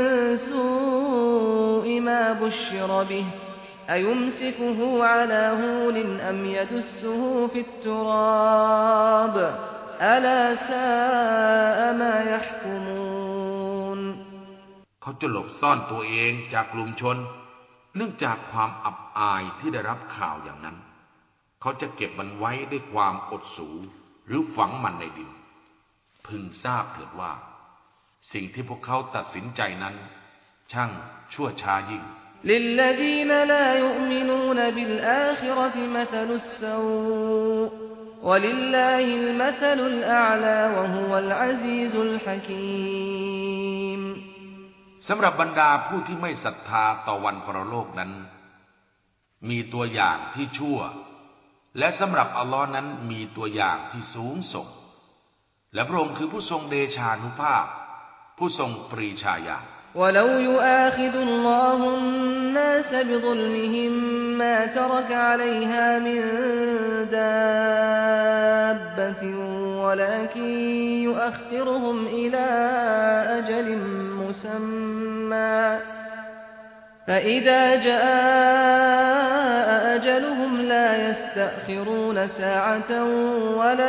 سوء ما بشر به أيمسكه على هون أم يدسه في التراب ألا ساء ما يحكمون เขาจะหลบซ่อนตัวเองจากกลุ่มชนเนื่องจากความอับอายที่ได้รับข่าวอย่างนั้นเขาจะเก็บมันไว้ด้วยความอดสูหรือฝังมันในดินพึงทราบเถิดว่าสิ่งที่พวกเขาตัดสินใจนั้นช่างชั่วช้ายิ่ง للذين لا يؤمنون بالآخرة مثل السوء ولله المثل الأعلى وهو العزيز الحكيم สำหรับบรรดาผู้ที่ไม่ศรัทธาต่อวันปรโลกนั้นมีตัวอย่างที่ชั่วและสำหรับอัลลอฮ์นั้นมีตัวอย่างที่สูงส่งและพระองค์คือผู้ทรงเดชานุภาพผู้ทรงปรีชาญาณ ولو يؤاخذ الله الناس بظلمهم ما ترك عليها من دابة ولكن يؤخرهم إلى أجل مسمى فإذا جاء أجلهم لا يستأخرون ساعة ولا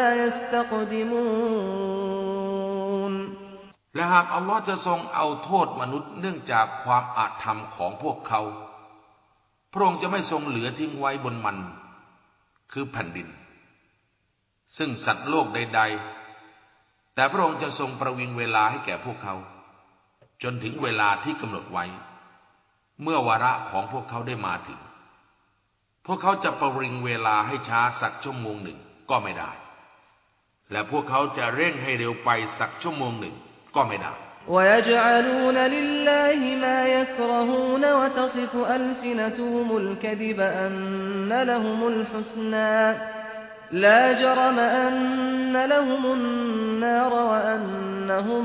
يستقدمون และหากอัลลอฮ์จะทรงเอาโทษมนุษย์เนื่องจากความอาธรรมของพวกเขาพระองค์จะไม่ทรงเหลือทิ้งไว้บนมันคือแผ่นดินซึ่งสัตว์โลกใดๆแต่พระองค์จะทรงประวิงเวลาให้แก่พวกเขาจนถึงเวลาที่กำหนดไว้เมื่อวาระของพวกเขาได้มาถึงพวกเขาจะประวิงเวลาให้ช้าสักชั่วโมงหนึ่งก็ไม่ได้และพวกเขาจะเร่งให้เร็วไปสักชั่วโมงหนึ่งก็ไม่ได้ ويجعلون لله ما يكرهون وتصف ألسنتهم الكذب أن لهم الحسنى لا جرم أن لهم النار وأنهم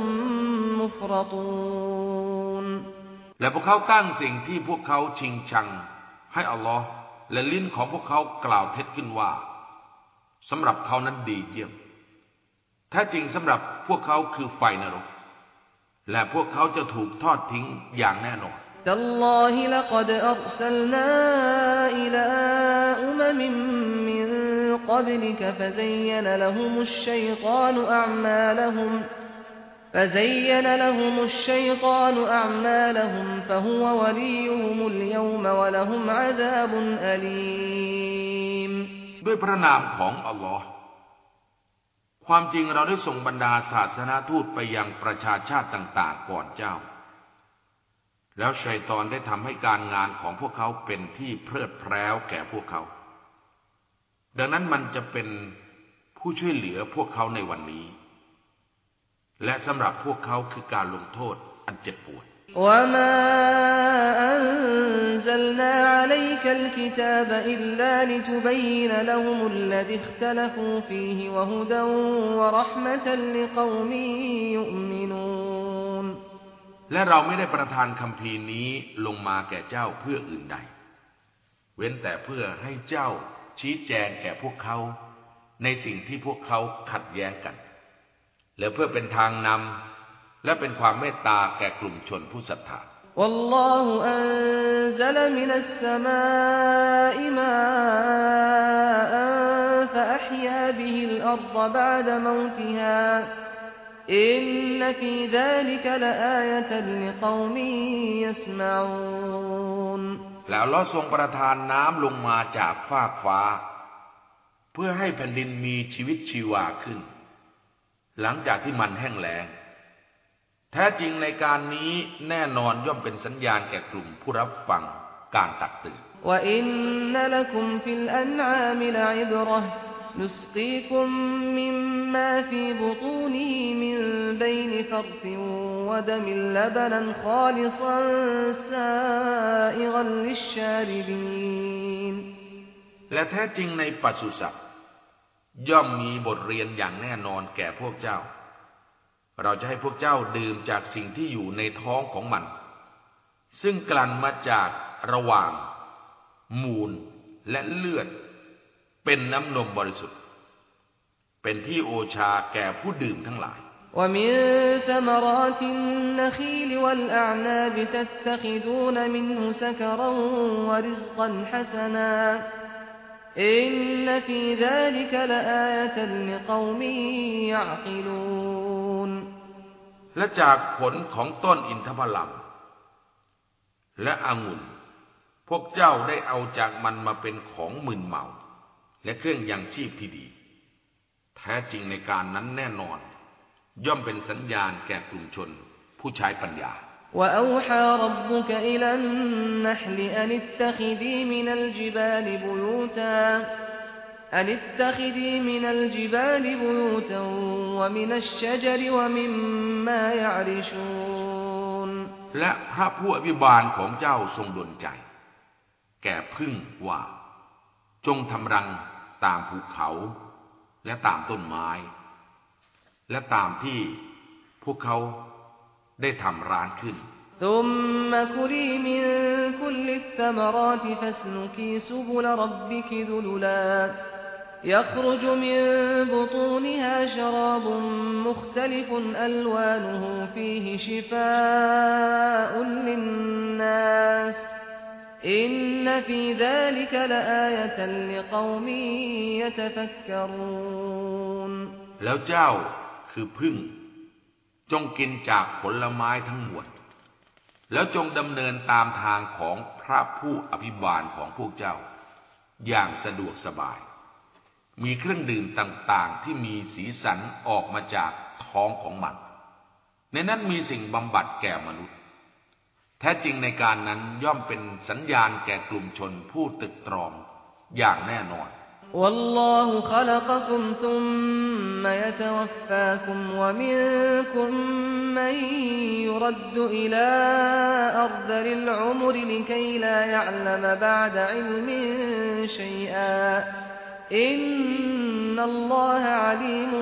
مفرطون และพวกเขาตั้งสิ่งที่พวกเขาชิงชังให้อัลลอฮ์และลิ้นของพวกเขากล่าวเท็จขึ้นว่าสำหรับเขานั้นดีเยี่ยมแท้จริงสำหรับพวกเขาคือไฟนรกและพวกเขาจะถูกทอดทิ้งอย่างแน่นอน تالله لقد أرسلنا إلى أمم من قبلك فزين لهم الشيطان أعمالهم فزين لهم الشيطان أعمالهم فهو وليهم اليوم ولهم عذاب أليم ด้วยพระนามของอัลลอฮ์ความจริงเราได้ส่งบรรดาศาสนาทูตไปยังประชาชาติต่างๆก่อนเจ้าแล้วชัยฏอนได้ทำให้การงานของพวกเขาเป็นที่เพลิดเพลินแก่พวกเขาดังนั้นมันจะเป็นผู้ช่วยเหลือพวกเขาในวันนี้และสำหรับพวกเขาคือการลงโทษอันเจ็บปวด وما أنزلنا عليك الكتاب إلا لتبين لهم الذي اختلفوا فيه وهدى ورحمة لقوم يؤمنون และเราไม่ได้ประทานคัมภีร์นี้ลงมาแก่เจ้าเพื่ออื่นใดเว้นแต่เพื่อให้เจ้าชี้แจงแก่พวกเขาในสิ่งที่พวกเขาขัดแย้งกันและเพื่อเป็นทางนำและเป็นความเมตตาแก่กลุ่มชนผู้ศรัทธา والله أنزل من السماء ماء فأحيا به الأرض بعد موتها إن في ذلك لآية لقوم يسمعون แล้วอัลเลาะห์ทรงประทานน้ำลงมาจากฟากฟ้าเพื่อให้แผ่นดินมีชีวิตชีวาขึ้นหลังจากที่มันแห้งแล้งแท้จริงในการนี้แน่นอนย่อมเป็นสัญญาณแก่กลุ่มผู้รับฟังการตักเตือน وَإِنَّ لَكُمْ فِي الْأَنْعَامِ لَعِبْرَةً نُسْقِيكُم مِّمَّا فِي بُطُونِهِ مِن بَيْنِ فَرْثٍ وَدَمٍ لَّبَنًا خَالِصًا سَائِغًا لِّلشَّارِبِينَ และแท้จริงในปศุสัตว์ย่อมมีบทเรียนอย่างแน่นอนแก่พวกเจ้าเราจะให้พวกเจ้าดื่มจากสิ่งที่อยู่ในท้องของมันซึ่งกลั่นมาจากระหว่างมูลและเลือดเป็นน้ำนมบริสุทธิ์เป็นที่โอชาแก่ผู้ดื่มทั้งหลาย ومن ثمرات النخيل والأعناب تتخذون منه سكرا ورزقا حسنا إن في ذلك لآية لقوم يعقلون และจากผลของต้นอินทผลัมและองุ่นพวกเจ้าได้เอาจากมันมาเป็นของมึนเมาและเครื่องยังชีพที่ดีแท้จริงในการนั้นแน่นอนย่อมเป็นสัญญาณแก่กลุ่มชนผู้ใช้ปัญญา وأوحى ربك إلى النحل أن اتخذي من الجبال بيوتا أن اتخذي من الجبال بيوتا ومن الشجر ومما يعرشون และพระผู้อภิบาลของเจ้าทรงดลใจแก่ผึ้งว่าจงทำรังตามภูเขาและตามต้นไม้และตามที่พวกเขาได้ทำร้านขึ้น ثم كلي من كل الثمرات فاسلكي سبل ربك ذللا يخرج من بطونها شراب مختلف ألوانه فيه شفاء للناس إن في ذلك لآية لقوم يتفكرون แล้วเจ้าคือผึ้งจงกินจากผลไม้ทั้งหมดแล้วจงดำเนินตามทางของพระผู้อภิบาลของพวกเจ้าอย่างสะดวกสบายมีเครื่องดื่มต่างๆที่มีสีสันออกมาจากท้องของมันในนั้นมีสิ่งบำบัดแก่มนุษย์แท้จริงในการนั้นย่อมเป็นสัญญาณแก่กลุ่มชนผู้ตึกตรองอย่างแน่นอน والله خلقكم ثم يتوفاكم ومنكم من يرد إلى أرذل العمر لكي لا يعلم بعد علم شيئا إن الله عليم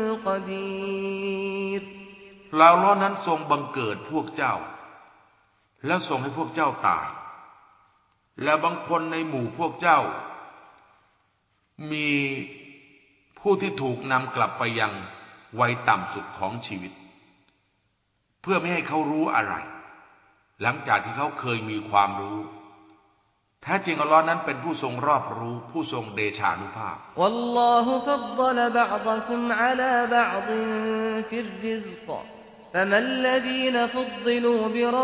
قدير เราล้อนั้นทรงบังเกิดพวกเจ้าแล้วทรงให้พวกเจ้าตายและบางคนในหมู่พวกเจ้ามีผู้ที่ถูกนำกลับไปยังวัยต่ำสุดของชีวิตเพื่อไม่ให้เขารู้อะไรหลังจากที่เขาเคยมีความรู้แท้จริงอัลเลาะห์นั้นเป็นผู้ทรงรอบรู้ผู้ทรงเดชานุภาพวัลลอฮุฟัฎฎลบะอฎกุมอะลาบะอฎฟิรริซกفما الذين فضلوا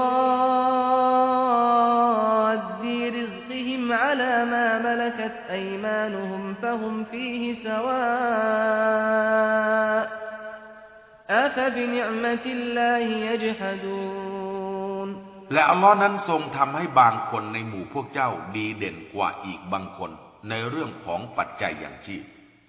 براد رزقهم على ما ملكت أيمانهم فهم فيه سواء أفبنعمة الله يجحدون และอัลลอฮ์นั้นทรงทำให้บางคนในหมู่พวกเจ้าดีเด่นกว่าอีกบางคนในเรื่องของปัจจัยอย่างชีพ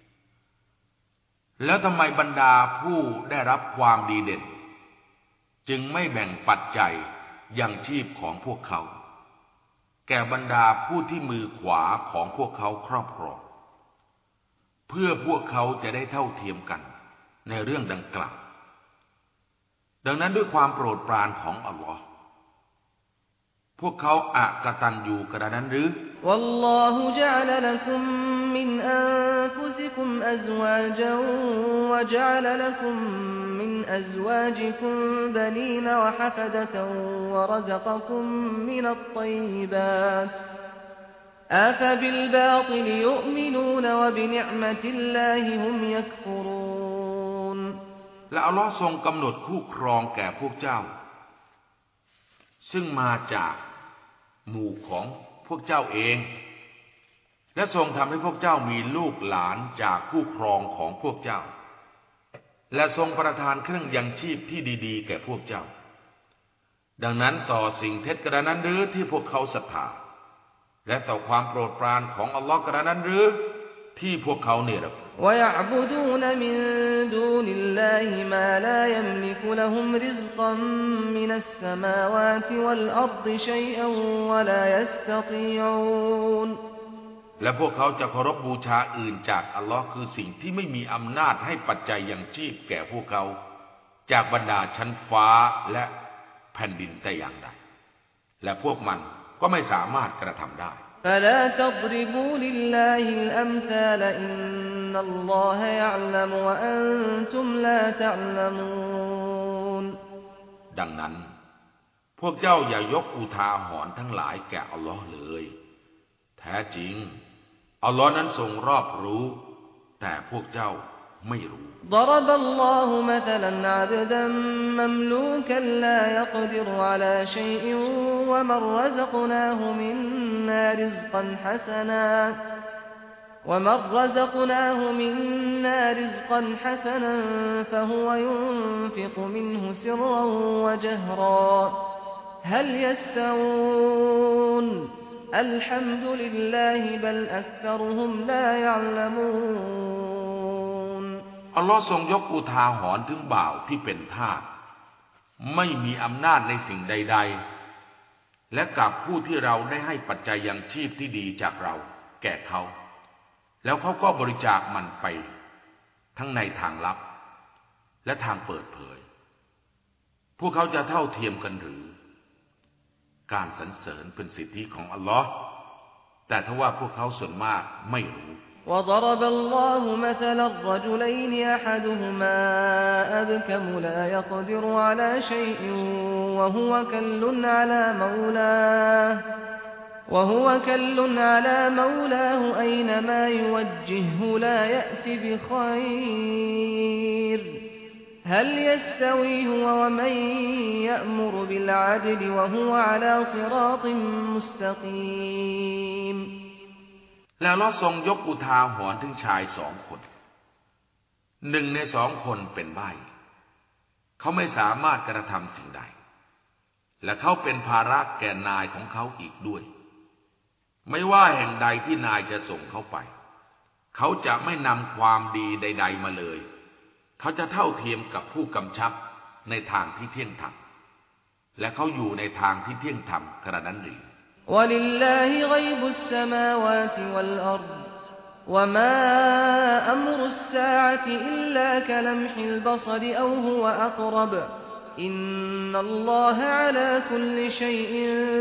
แล้วทำไมบรรดาผู้ได้รับความดีเด่นจึงไม่แบ่งปัจจัยยังชีพของพวกเขาแก่บรรดาผู้ที่มือขวาของพวกเขาครอบครองเพื่อพวกเขาจะได้เท่าเทียมกันในเรื่องดังกล่าวดังนั้นด้วยความโปรดปรานของอัลลอฮ์พวกเขาอกตัญญูกระนั้นหรือวัลลอฮุญะละละกุมมินอันฟุซิกุมอัซวาจันวะญะละละกุมมินอัซวาจิกุมบะนีนวะฮะฟะดะตันวะระซักกุมมินัตฏอยยิบาตอะฟะบิลบาติลยุอ์มินูนวะบินิอ์มะติลลาฮิฮุมยักฟุรูนและอัลเลาะห์ทรงกำหนดคู่ครองแก่พวกเจ้าซึ่งมาจากหมู่ของพวกเจ้าเองและทรงทำให้พวกเจ้ามีลูกหลานจากคู่ครองของพวกเจ้าและทรงประทานเครื่องยังชีพที่ดีๆแก่พวกเจ้าดังนั้นต่อสิ่งเท็จกระนั้นหรือที่พวกเขาศรัทธาและต่อความโปรดปรานของอัลลอฮ์กระนั้นหรือที่พวกเขาเนรคุณ وَيَعْبُدُونَ مِن دُونِ اللَّهِ مَا لَا يَمْلِكُ لَهُمْ رِزْقًا مِنَ السَّمَاوَاتِ وَالْأَرْضِ شَيْئًا وَلَا يَسْتَطِيعُونَ และพวกเขาจะเคารพบูชาอื่นจากอัลลอฮ์คือสิ่งที่ไม่มีอำนาจให้ปัจจัยยังชีพแก่พวกเขาจากบรรดาชั้นฟ้าและแผ่นดินแต่อย่างใดและพวกมันก็ไม่สามารถกระทำได้ فلا تضربوا لله الأمثال إن الله يعلم وأنتم لا تعلمون ดังนั้นพวกเจ้าอย่ายกอุทาหรณ์ทั้งหลายแก่อัลลอฮ์เลยแท้จริงอัลลอฮ์นั้นทรงรอบรู้แต่พวกเจ้าไม่รู้ ضرب الله مثلا عبدا مملوكا لا يقدر على شيء ومن رزقناه منا رزقا حسنا ومن رزقناه منا رزقا حسنا فهو ينفق منه سرا وجهرا هل يستوون الحمد لله بل أكثرهم لا يعلمون อัลลอฮ์ทรงยกอุทาหรณ์ถึงบ่าวที่เป็นทาสไม่มีอำนาจในสิ่งใดๆและกับผู้ที่เราได้ให้ปัจจัยยังชีพที่ดีจากเราแก่เขาแล้วเขาก็บริจาคมันไปทั้งในทางลับและทางเปิดเผยพวกเขาจะเท่าเทียมกันหรือการสรรเสริญเป็นสิทธิของอัลลอฮ์แต่ทว่าพวกเขาส่วนมากไม่รู้ وضرب الله مثلا الرجلين أحدهما أبكم لا يقدر على شيء وهو كل على مولاه وهو كل على مولاه أينما يوجهه لا يأتي بخير هل يستوي هو ومن يأمر بالعدل وهو على صراط مستقيم แล้วเราทรงยกอุทาหรณ์ถึงชายสองคนหนึ่งในสองคนเป็นใบ้เขาไม่สามารถกระทำสิ่งใดและเขาเป็นภาระแก่นายของเขาอีกด้วยไม่ว่าแห่งใดที่นายจะส่งเขาไปเขาจะไม่นำความดีใดๆมาเลยเขาจะเท่าเทียมกับผู้กำชับในทางที่เที่ยงธรรมและเขาอยู่ในทางที่เที่ยงธรรมกระนั้นหรือ وَلِلَّهِ غَيْبُ السَّمَاوَاتِ وَالْأَرْضِ وَمَا أَمْرُ السَّاعَةِ إِلَّا كَلَمْحِ الْبَصَرِ أَوْ هُوَ أَقْرَبُ إِنَّ اللَّهَ عَلَى كُلِّ شَيْءٍ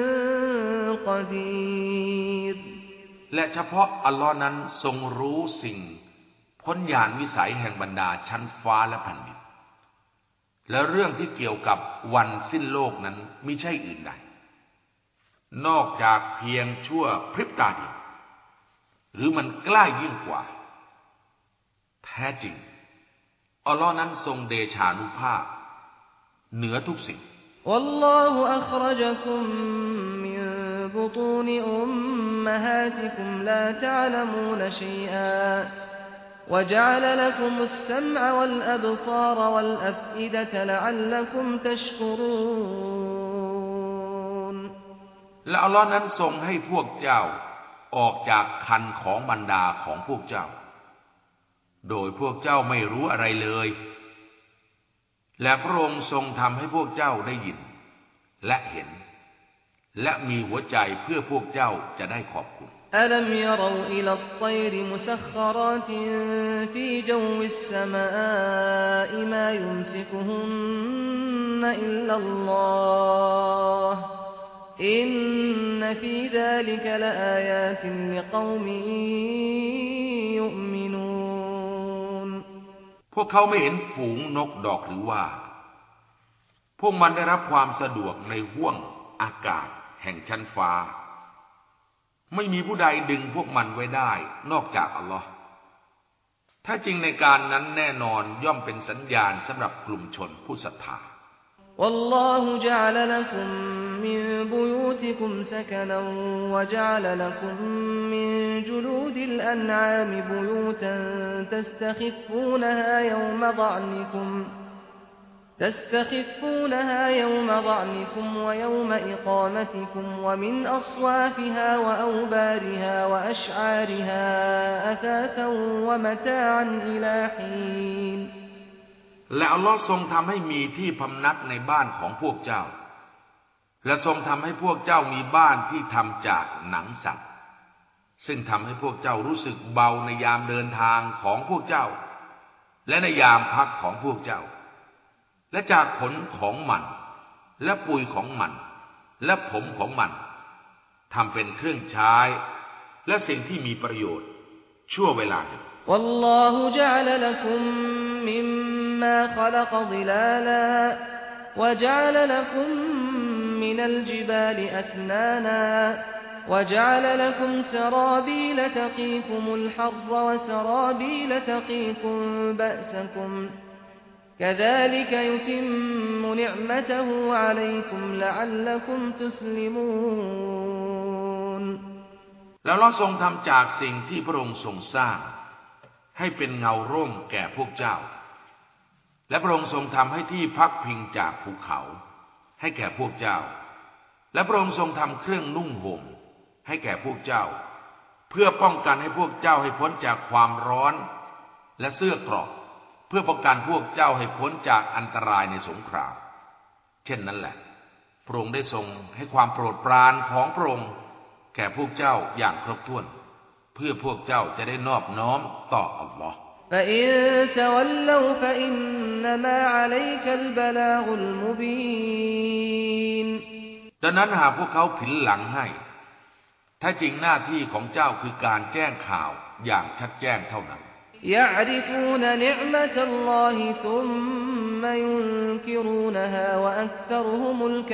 قَدِيرٌ และเฉพาะอัลลอฮ์นั้นทรงรู้สิ่งพ้นญาณวิสัยแห่งบรรดาชั้นฟ้าและแผ่นดินและเรื่องที่เกี่ยวกับวันสิ้นโลกนั้นมิใช่อื่นใดนอกจากเพียงชั่วพริบตาเดียวหรือมันใกล้ยิ่งกว่าแท้จริงอัลลอฮ์นั้นทรงเดชานุภาพเหนือทุกสิ่ง والله أخرجكم من بطون أمهاتكم لا تعلمون شيئا وجعل لكم السمع والأبصار والأفئدة لعلكم تشكرون และอัลลอฮ์นั้นทรงให้พวกเจ้าออกจากคันของบรรดาของพวกเจ้าโดยพวกเจ้าไม่รู้อะไรเลยและพระองค์ทรงทำให้พวกเจ้าได้ยินและเห็นและมีหัวใจเพื่อพวกเจ้าจะได้ขอบคุณ ألم يروا إلى الطير مسخرات في جو السماء ما يمسكهن إلا الله إن في ذلك لآيات لقوم يؤمنون พวกเขาไม่เห็นฝูงนกดอกหรือว่าพวกมันได้รับความสะดวกในห้วงอากาศแห่งชั้นฟ้าไม่มีผู้ใดดึงพวกมันไว้ได้นอกจากอัลลอฮ์ถ้าจริงในการนั้นแน่นอนย่อมเป็นสัญญาณสำหรับกลุ่มชนผู้ศรัทธา والله جعل لكم من بيوتكم سكنا وجعل لكم من جلود الأنعام بيوتا تستخفونها يوم ضعنكم تستخفونها يوم ضعنكم ويوم إقامتكم ومن أصوافها وأوبارها وأشعارها أثاثا ومتاعا إلى حين และอัลลอฮ์ทรงทำให้มีที่พำนักในบ้านของพวกเจ้าและทรงทำให้พวกเจ้ามีบ้านที่ทำจากหนังสัตว์ซึ่งทำให้พวกเจ้ารู้สึกเบาในยามเดินทางของพวกเจ้าและในยามพักของพวกเจ้าและจากขนของมันและปุยของมันและผมของมันทำเป็นเครื่องใช้และสิ่งที่มีประโยชน์ชั่วเวลาหนึ่ง والله جعل لكم مما خلق ظلالا وجعل لكم من الجبال أكنانا وجعل لكم سرابيل تقيكم الحر وسرابيل تقيكم بأسكم كذلك يتم نعمته عليكم لعلكم تسلمون แล้วเราทรงทำจากสิ่งที่พระองค์ทรงสร้างให้เป็นเงาร่มแก่พวกเจ้าและพระองค์ทรงทำให้ที่พักพิงจากภูเขาให้แก่พวกเจ้าและพระองค์ทรงทำเครื่องนุ่งห่มให้แก่พวกเจ้าเพื่อป้องกันให้พวกเจ้าให้พ้นจากความร้อนและเสื้อเกราะเพื่อป้องกันพวกเจ้าให้พ้นจากอันตรายในสงครามเช่นนั้นแหละพระองค์ได้ทรงให้ความโปรดปรานของพระองค์แก่พวกเจ้าอย่างครบถ้วนเพื่อพวกเจ้าจะได้นอบน้อมต่ออัลลอฮ์ فإن تولوا فإنما عليك البلاغ المبين ดังนั้นหากพวกเขาผินหลังให้ถ้าจริงหน้าที่ของเจ้าคือการแจ้งข่าวอย่างชัดแจ้งเท่านั้น يعرفون نعمة الله ثم ينكرونها وأكثرهم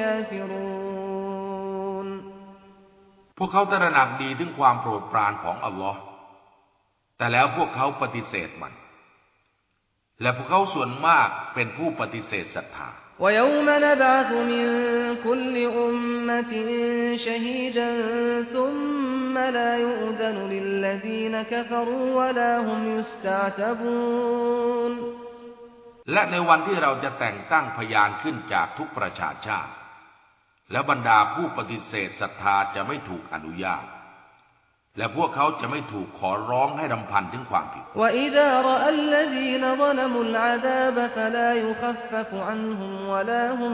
الكافرون พวกเขาตระหนักดีถึงความโปรดปรานของอัลลอฮ์แต่แล้วพวกเขาปฏิเสธมันและพวกเขาส่วนมากเป็นผู้ปฏิเสธศรัทธา ويوم نبعث من كل أمة شهيدا ثم لا يؤذن للذين كفروا ولا هم يستعتبون และในวันที่เราจะแต่งตั้งพยานขึ้นจากทุกประชาชาติและบรรดาผู้ปฏิเสธศรัทธาจะไม่ถูกอนุญาตและพวกเขาจะไม่ถูกขอร้องให้รำพันถึงความผิด وإذا رأى الذين ظلموا العذاب فلا يخفف عنهم ولا هم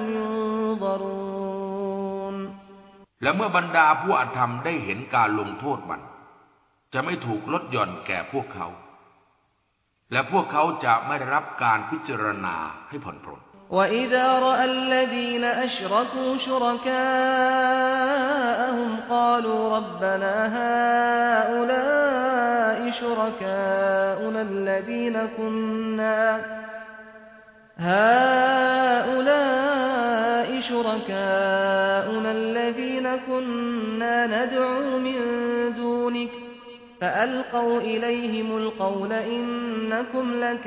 ينظرون และเมื่อบรรดาผู้อธรรมได้เห็นการลงโทษมันจะไม่ถูกลดหย่อนแก่พวกเขาและพวกเขาจะไม่ได้รับการพิจารณาให้ผ่อนปรน وإذا رأى الذين أشركوا شركاءهم قالوا ربنا هؤلاء شركاؤنا الذين كنا هؤلاء شركاؤنا الذين كنا ندعو من دونك فألقوا إليهم القول إنكم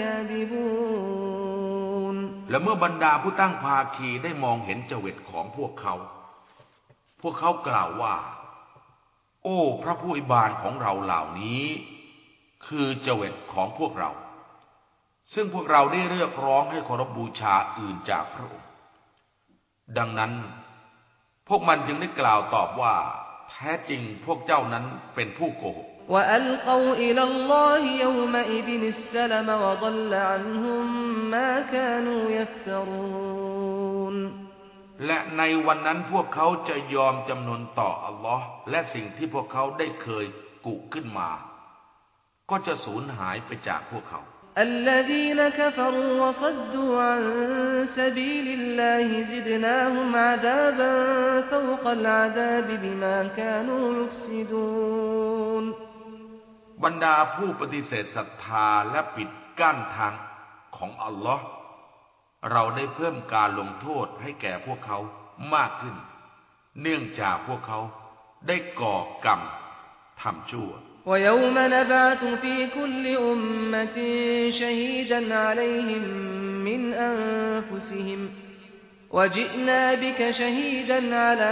لكاذبون และเมื่อบรรดาผู้ตั้งภาคีได้มองเห็นเจวิตของพวกเขาพวกเขากล่าวว่าโอ้พระผู้อวยบานของเราเหล่านี้คือเจวิตของพวกเราซึ่งพวกเราได้เรียกร้องให้เคารพบูชาอื่นจากพระองค์ดังนั้นพวกมันจึงได้กล่าวตอบว่าแท้จริงพวกเจ้านั้นเป็นผู้โกหก وألقوا إلى الله يومئذ السلم وضل عنهم ما كانوا يفترون และในวันนั้นพวกเขาจะยอมจำนนต่ออัลลอฮ์และสิ่งที่พวกเขาได้เคยกุขึ้นมาก็จะสูญหายไปจากพวกเขา الذين كفروا وصدوا عن سبيل الله زدناهم عذابا فوق العذاب بما كانوا يفسدون บรรดาผู้ปฏิเสธศรัทธาและปิดกั้นทางของอัลลอฮ์เราได้เพิ่มการลงโทษให้แก่พวกเขามากขึ้นเนื่องจากพวกเขาได้ก่อกรรมทำชั่ว ويوم نبعث في كل أمة شهيدا عليهم من أنفسهم وجئنا بك شهيدا على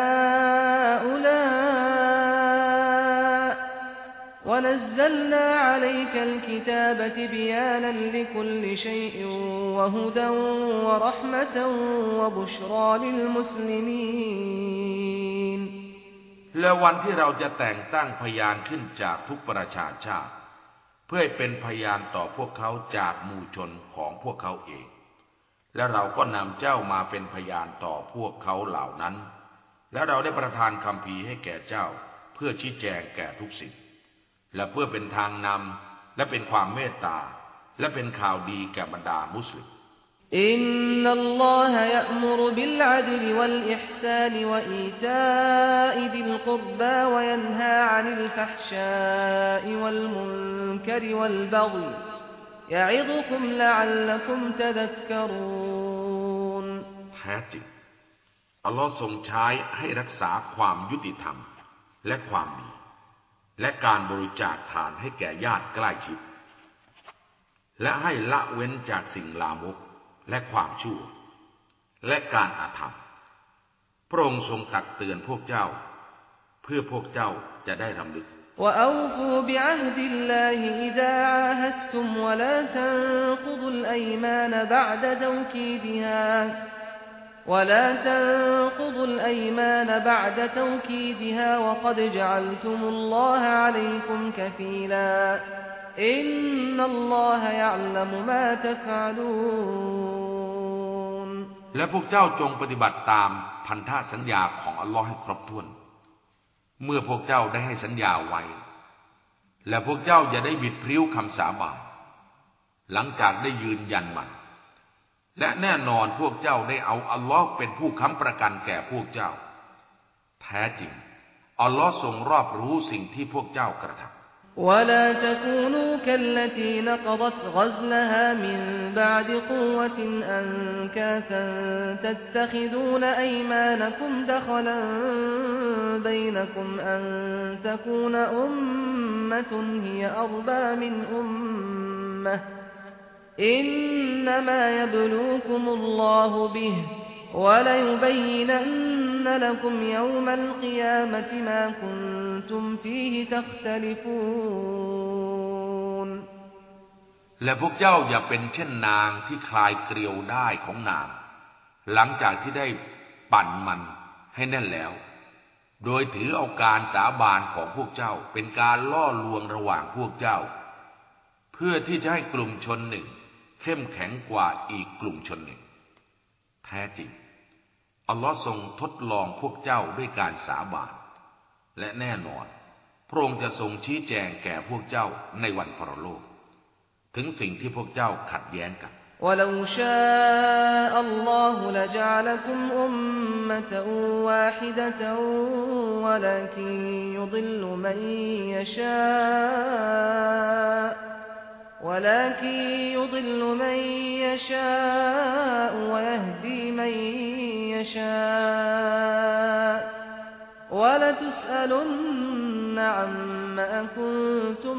هؤلاء ونزلنا عليك الكتاب تبيانا لكل شيء وهدى ورحمة وبشرى للمسلمين และวันที่เราจะแต่งตั้งพยานขึ้นจากทุกประชาชาติเพื่อเป็นพยานต่อพวกเขาจากหมู่ชนของพวกเขาเองและเราก็นำเจ้ามาเป็นพยานต่อพวกเขาเหล่านั้นและเราได้ประทานคัมภีร์ให้แก่เจ้าเพื่อชี้แจงแก่ทุกสิ่งและเพื่อเป็นทางนำและเป็นความเมตตาและเป็นข่าวดีแก่บรรดามุสลิมอินนัลลอฮะยะมุรุบิลอะดลิวัลอิห์ซานิวะอีตาอิดิลกุรบาวะยันฮาอะนิลฟัฮชาอิวัลมุนกะริวัลบัฆยยะอิฎุคุมละอัลลักุมตะซักกะรูนแท้จริงอัลลอฮ์ทรงใช้ให้รักษาความยุติธรรมและความดีและการบริจาคทานให้แก่ญาติใกล้ชิดและให้ละเว้นจากสิ่งลามกและความชั่วและการอาธรรมพระองค์ทรงตักเตือนพวกเจ้าเพื่อพวกเจ้าจะได้รำลึก وأوفوا بعهد الله إذا عاهدتم ولا تنقضوا الأيمان بعد توكيدها ولا تنقضوا الأيمان بعد توكيدها وقد جعلتم الله عليكم كفيلا إن الله يعلم ما تفعلون และพวกเจ้าจงปฏิบัติตามพันธสัญญาของอัลลอฮ์ให้ครบถ้วนเมื่อพวกเจ้าได้ให้สัญญาไว้และพวกเจ้าอย่าได้บิดพริ้วคำสาบานหลังจากได้ยืนยันมันและแน่นอนพวกเจ้าได้เอาอัลลอฮ์เป็นผู้ค้ำประกันแก่พวกเจ้าแท้จริงอัลลอฮ์ทรงรอบรู้สิ่งที่พวกเจ้ากระทำ ولا تكونوا كالتي نقضت غزلها من بعد قوة أنكاثا تتخذون أيمانكم دخلا بينكم أن تكون أمة هي أربى من أمة إنما يبلوكم الله به وَلَيُبَيِّنَنَّ لَكُمْ يَوْمَ الْقِيَامَةِ مَا كُنتُمْ فِيهِ تَخْتَلِفُونَ และพวกเจ้าอย่าเป็นเช่นนางที่คลายเกลียวได้ของนางหลังจากที่ได้ปั่นมันให้แน่นแล้วโดยถือเอาการสาบานของพวกเจ้าเป็นการล่อลวงระหว่างพวกเจ้าเพื่อที่จะให้กลุ่มชนหนึ่งเข้มแข็งกว่าอีกกลุ่มชนหนึ่งแท้จริงอัลลอฮ์ทรงทดลองพวกเจ้าด้วยการสาบานและแน่นอนพระองค์จะทรงชี้แจงแก่พวกเจ้าในวันปรโลกถึงสิ่งที่พวกเจ้าขัดแย้งกัน وَلَوْ شَاءَ اللَّهُ لَجَعَلَكُمْ أُمَّةً وَاحِدَةً وَلَكِنْ يُضِلُّ مَن يَشَاءُ وَلَكِنْ يُضِلُّ مَن يَشَاءُ وَيَهْدِي مَن يَشَاءُ وَلَتُسْأَلُنَّ عَمَّا كُنتُمْ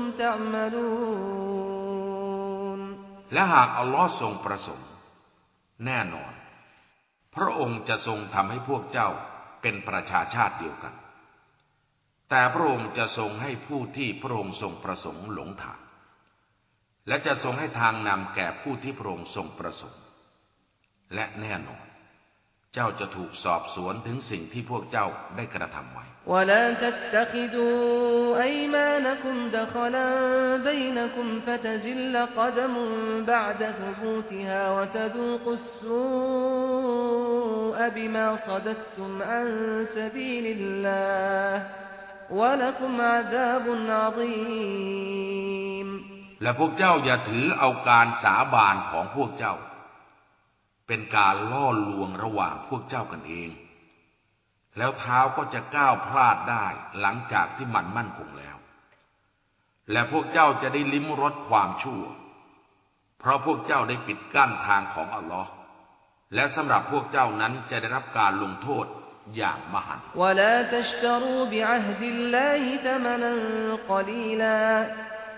تَعْمَلُونَ และหากอัลลอฮ์ทรงประสงค์แน่นอนพระองค์จะทรงทำให้พวกเจ้าเป็นประชาชาติเดียวกันแต่พระองค์จะทรงให้ผู้ที่พระองค์ทรงประสงค์หลงทางและจะทรงให้ทางนำแก่ผู้ที่พระองค์ทรงประสงค์และแน่นอนเจ้าจะถูกสอบสวนถึงสิ่งที่พวกเจ้าได้กระทำไว้ وَلَا تَتَّخِذُوا أَيْمَانَكُمْ دَخَلًا بَيْنَكُمْ فَتَزِلَّ قَدَمٌ بَعْدَ ثُبُوتِهَا وَتَذُوقُوا السُّوءَ بِمَا صَدَدتُّمْ عَن سَبِيلِ اللَّهِ وَلَكُمْ عَذَابٌ عَظِيمٌ และพวกเจ้าอย่าถือเอาการสาบานของพวกเจ้าเป็นการล่อลวงระหว่างพวกเจ้ากันเองแล้วเท้าก็จะก้าวพลาดได้หลังจากที่มันมั่นคงแล้วและพวกเจ้าจะได้ลิ้มรสความชั่วเพราะพวกเจ้าได้ปิดกั้นทางของอัลลอฮ์และสำหรับพวกเจ้านั้นจะได้รับการลงโทษอย่างมหันต์ وَلَا تَشْتَرُوا بِعَهْدِ اللَّهِ ثَمَنًا قَلِيلًا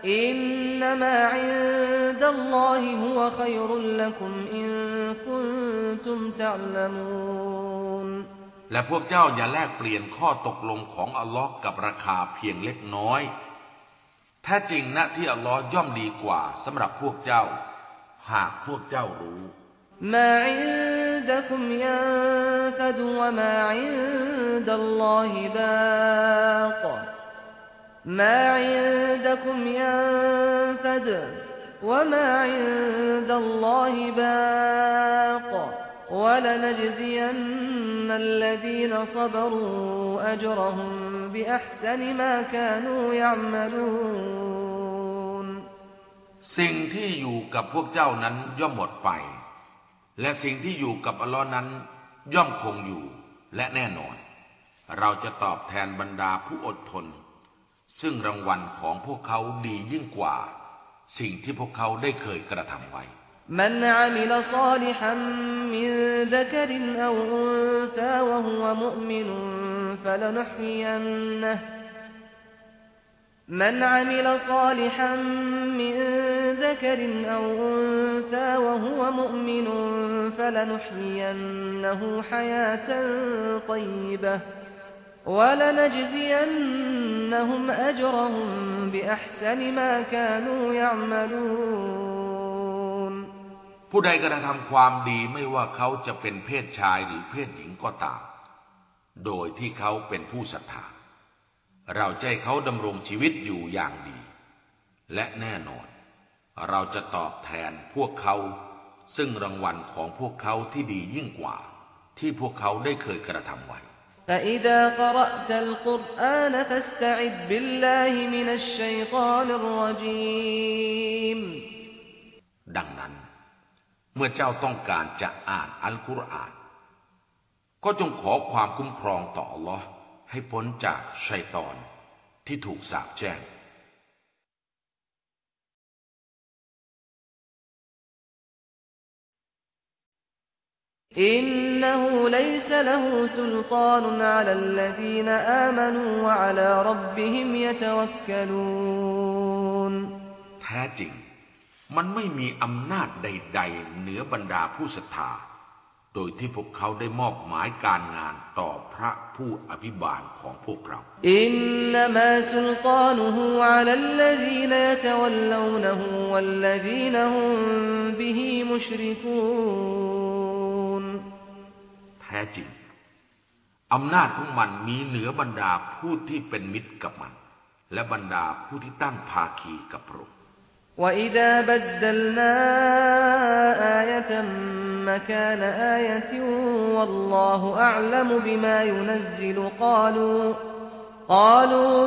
อินนัมาอินดัลลอฮิฮุวะค็อยรุลละกุมอินกุนตุมตะอ์ละมูนและพวกเจ้าอย่าแลกเปลี่ยนข้อตกลงของอัลลอฮ์กับราคาเพียงเล็กน้อยแท้จริงณที่อัลลอฮ์ย่อมดีกว่าสำหรับพวกเจ้าหากพวกเจ้ารู้มาอินดะกุมยันฟะดวะมาอินดัลลอฮิบากมาอินดะกุมยันฟะดวะมาอินดัลลอฮิบากوَلَنَجْزِيَنَّ الَّذِينَ صَبَرُوا أَجْرَهُمْ بِأَحْسَنِ مَا كَانُوا يَعْمَلُونَ สิ่งที่อยู่กับพวกเจ้านั้นย่อมหมดไปและสิ่งที่อยู่กับอัลเลาะห์นั้นย่อมคงอยู่และแน่นอนเราจะตอบแทนบรรดาผู้อดทนซึ่งรางวัลของพวกเขาดียิ่งกว่าสิ่งที่พวกเขาได้เคยกระทำไว้ من عمل صالحا من ذكر أو أنثى وهو مؤمن فلنحيينه من عمل صالحا من ذكر أو أنثى وهو مؤمن فلنحيينه حياة طيبة ولنجزينهم أجرهم بأحسن ما كانوا يعملون ผู้ใดกระทำความดีไม่ว่าเขาจะเป็นเพศชายหรือเพศหญิงก็ตามโดยที่เขาเป็นผู้ศรัทธาเราจะให้เขาดำรงชีวิตอยู่อย่างดีและแน่นอนเราจะตอบแทนพวกเขาซึ่งรางวัลของพวกเขาที่ดียิ่งกว่าที่พวกเขาได้เคยกระทำไว้ فإذا قرأت القرآن فاستعذ بالله من الشيطان الرجيم ดังนั้นเมื่อเจ้าต้องการจะอ่านอัลกุรอานก็จงขอความคุ้มครองต่ออัลลอฮ์ให้พ้นจากชัยฏอนที่ถูกสาปแช่งอินนะฮูลัยซะละฮูซุลฏานอะลัลลซีนอามานูวะอะลาร็อบบิฮิมยะตะวักกะลูนแท้จริงมันไม่มีอำนาจใดๆเหนือบรรดาผู้ศรัทธาโดยที่พวกเขาได้มอบหมายการงานต่อพระผู้อภิบาลของพวกเราอินนามาซุลฏานุฮูอะลัลลซีนยะตะวัลลูนฮูวัลลซีนฮุมบิฮิมุชริกูนแท้จริงอำนาจของมันมีเหนือบรรดาผู้ที่เป็นมิตรกับมันและบรรดาผู้ที่ตั้งภาคีกับพระองค์ وَإِذَا بَدَّلْنَا آيَةً مَكَانَ آيَةٍ وَاللَّهُ أَعْلَمُ بِمَا يُنَزِّلُ قَالُوا قَالُوا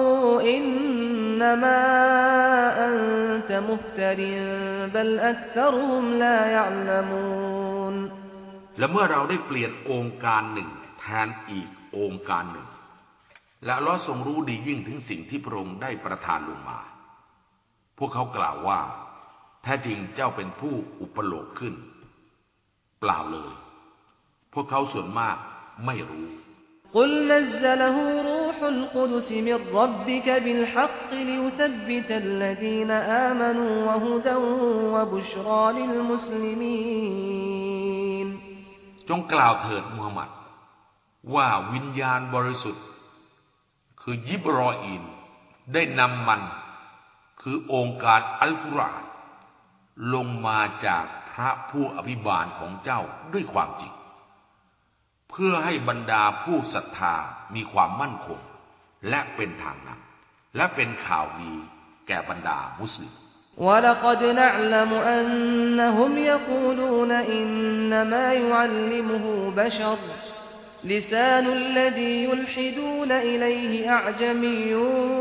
إِنَّمَا أَنْتَ مُفْتَرٍ بَلْ أَكْثَرُهُمْ لَا يَعْلَمُونَ และเมื่อเราได้เปลี่ยนองค์การหนึ่งแทนอีกองค์การหนึ่งและอัลเลาะห์ทรงรู้ดียิ่งถึงสิ่งที่พระองค์ได้ประทานลงมาพวกเขากล่าวว่าแท้จริงเจ้าเป็นผู้อุปโลกขึ้นเปล่าเลยพวกเขาส่วนมากไม่รู้กุลนัซซะละฮูรูฮุลกุดุสมิรร็อบบิกะบิลฮักกลิยุซับบิตัลลซีนอามานูวะฮุดันวะบุชราลิลมุสลิมีนจงกล่าวเถิดมูฮัมหมัดว่าวิญญาณบริสุทธิ์คือยิบรออีลได้นำมันคือองค์การอัลกุรอานลงมาจากพระผู้อภิบาลของเจ้าด้วยความจริงเพื่อให้บรรดาผู้ศรัทธามีความมั่นคงและเป็นทางนำและเป็นข่าวดีแก่บรรดามุสลิม وَلَقَدْ نَعْلَمُ أَنَّهُمْ يَقُولُونَ إِنَّمَا يُعَلِّمُهُ بَشَرٌ لِسَانُ الَّذِي يُلْحِدُونَ إِلَيْهِ أَعْجَمِيٌّ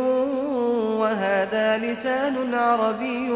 وَهَذَا لِسَانٌ عَرَبِيٌّ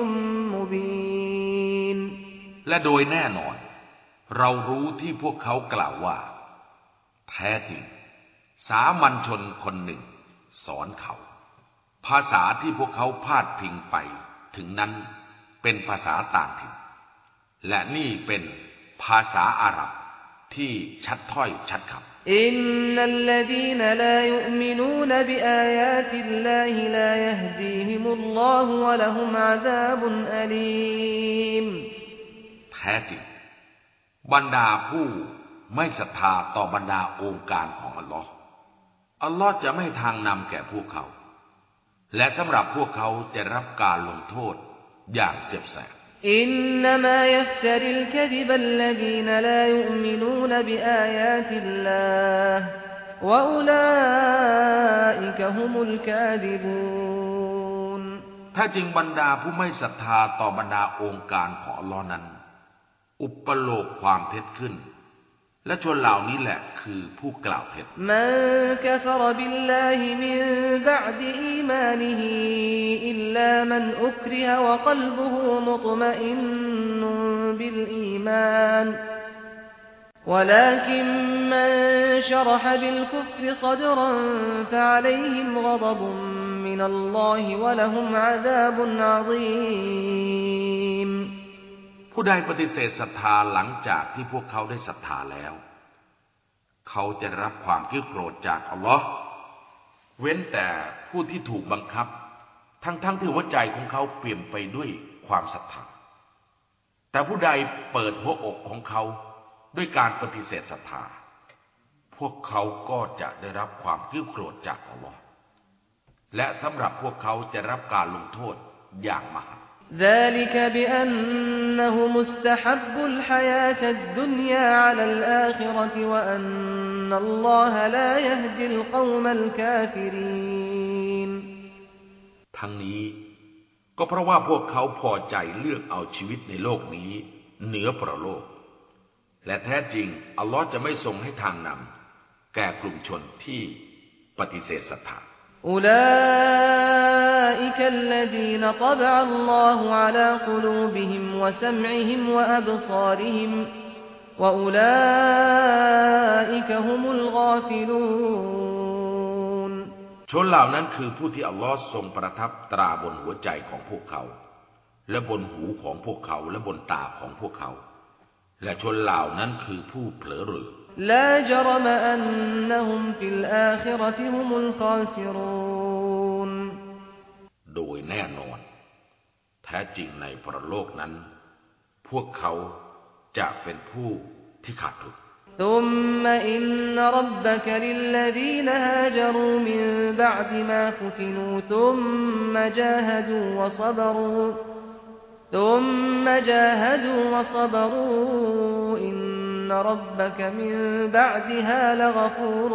مُبِينٌ และโดยแน่นอนเรารู้ที่พวกเขากล่าวว่าแท้จริงสามัญชนคนหนึ่งสอนเขาภาษาที่พวกเขาพาดพิงไปถึงนั้นเป็นภาษาต่างถิ่นและนี่เป็นภาษาอาหรับที่ชัดถ้อยชัดคำอินนัลลซีนลายุมินูนบิอายาติลลาฮิลายฮดีฮิมุลลอฮุวะละฮุมอะซาบุนอะลีมแท้จริงบรรดาผู้ไม่ศรัทธาต่อบรรดาองค์การของอัลลอฮ์อัลลอฮ์จะไม่ทางนำแก่พวกเขาและสำหรับพวกเขาจะรับการลงโทษอย่างเจ็บแสบอินนัมายัฟตริลคซิบัลลซีนลายุมินูนบิอายาติลลาฮ์วะอุลาอิกะฮุมุลกาซิบูนถ้าจริงบรรดาผู้ไม่ศรัทธาต่อบรรดาองค์การของอัลลอฮ์นั้นอุปโลกความเท็จขึ้นและชนเหล่านี้แหละคือผู้กล่าวเท็จมันกะฟรบิลลาฮิมินบะอ์ดิอีมานิฮิอิลลามันอุกริฮะวะกัลบุฮุมุตมะอินนุบิลอีมาน ولكن من شرح بالكفر صدرا فعليهم غضب من الله ولهم عذاب عظيم ผู้ใดปฏิเสธศรัทธาหลังจากที่พวกเขาได้ศรัทธาแล้วเขาจะรับความเกลียดโกรธจากอัลลอฮ์เว้นแต่ผู้ที่ถูกบังคับทั้งๆ ท, ที่หัวใจของเขาเปลี่ยนไปด้วยความศรัทธาแต่ผู้ใดเปิดหัวอกของเขาด้วยการปฏิเสธศรัทธาพวกเขาก็จะได้รับความเกลียดโกรธจากอัลลอฮ์และสำหรับพวกเขาจะรับการลงโทษอย่างมหันต์ ذلك بأنهم استحبوا الحياة الدنيا على الآخرة وأن الله لا يهدي القوم الكافرين ทั้งนี้ก็เพราะว่าพวกเขาพอใจเลือกเอาชีวิตในโลกนี้เหนือปรโลกและแท้จริงอัลลอฮ์จะไม่ทรงให้ทางนำแก่กลุ่มชนที่ปฏิเสธศรัทธา أولئك الذين طبع الله على قلوبهم وسمعهم وأبصارهم وأولئك هم الغافلون ชนเหล่านั้นคือผู้ที่อัลลอฮ์ทรงประทับตราบนหัวใจของพวกเขาและบนหูของพวกเขาและบนตาของพวกเขาและชนเหล่านั้นคือผู้เผลอเรอ لا جرم أنهم في الآخرة هم الخاسرون โดยแน่นอนแท้จริงในปรโลกนั้นพวกเขาจะเป็นผู้ที่ขาดทุน ثم إن ربك للذين هاجروا من بعد ما فتنوا ثم جاهدوا وصبروا ثم جاهدوا وصبروا إن ربك من بعدها لغفور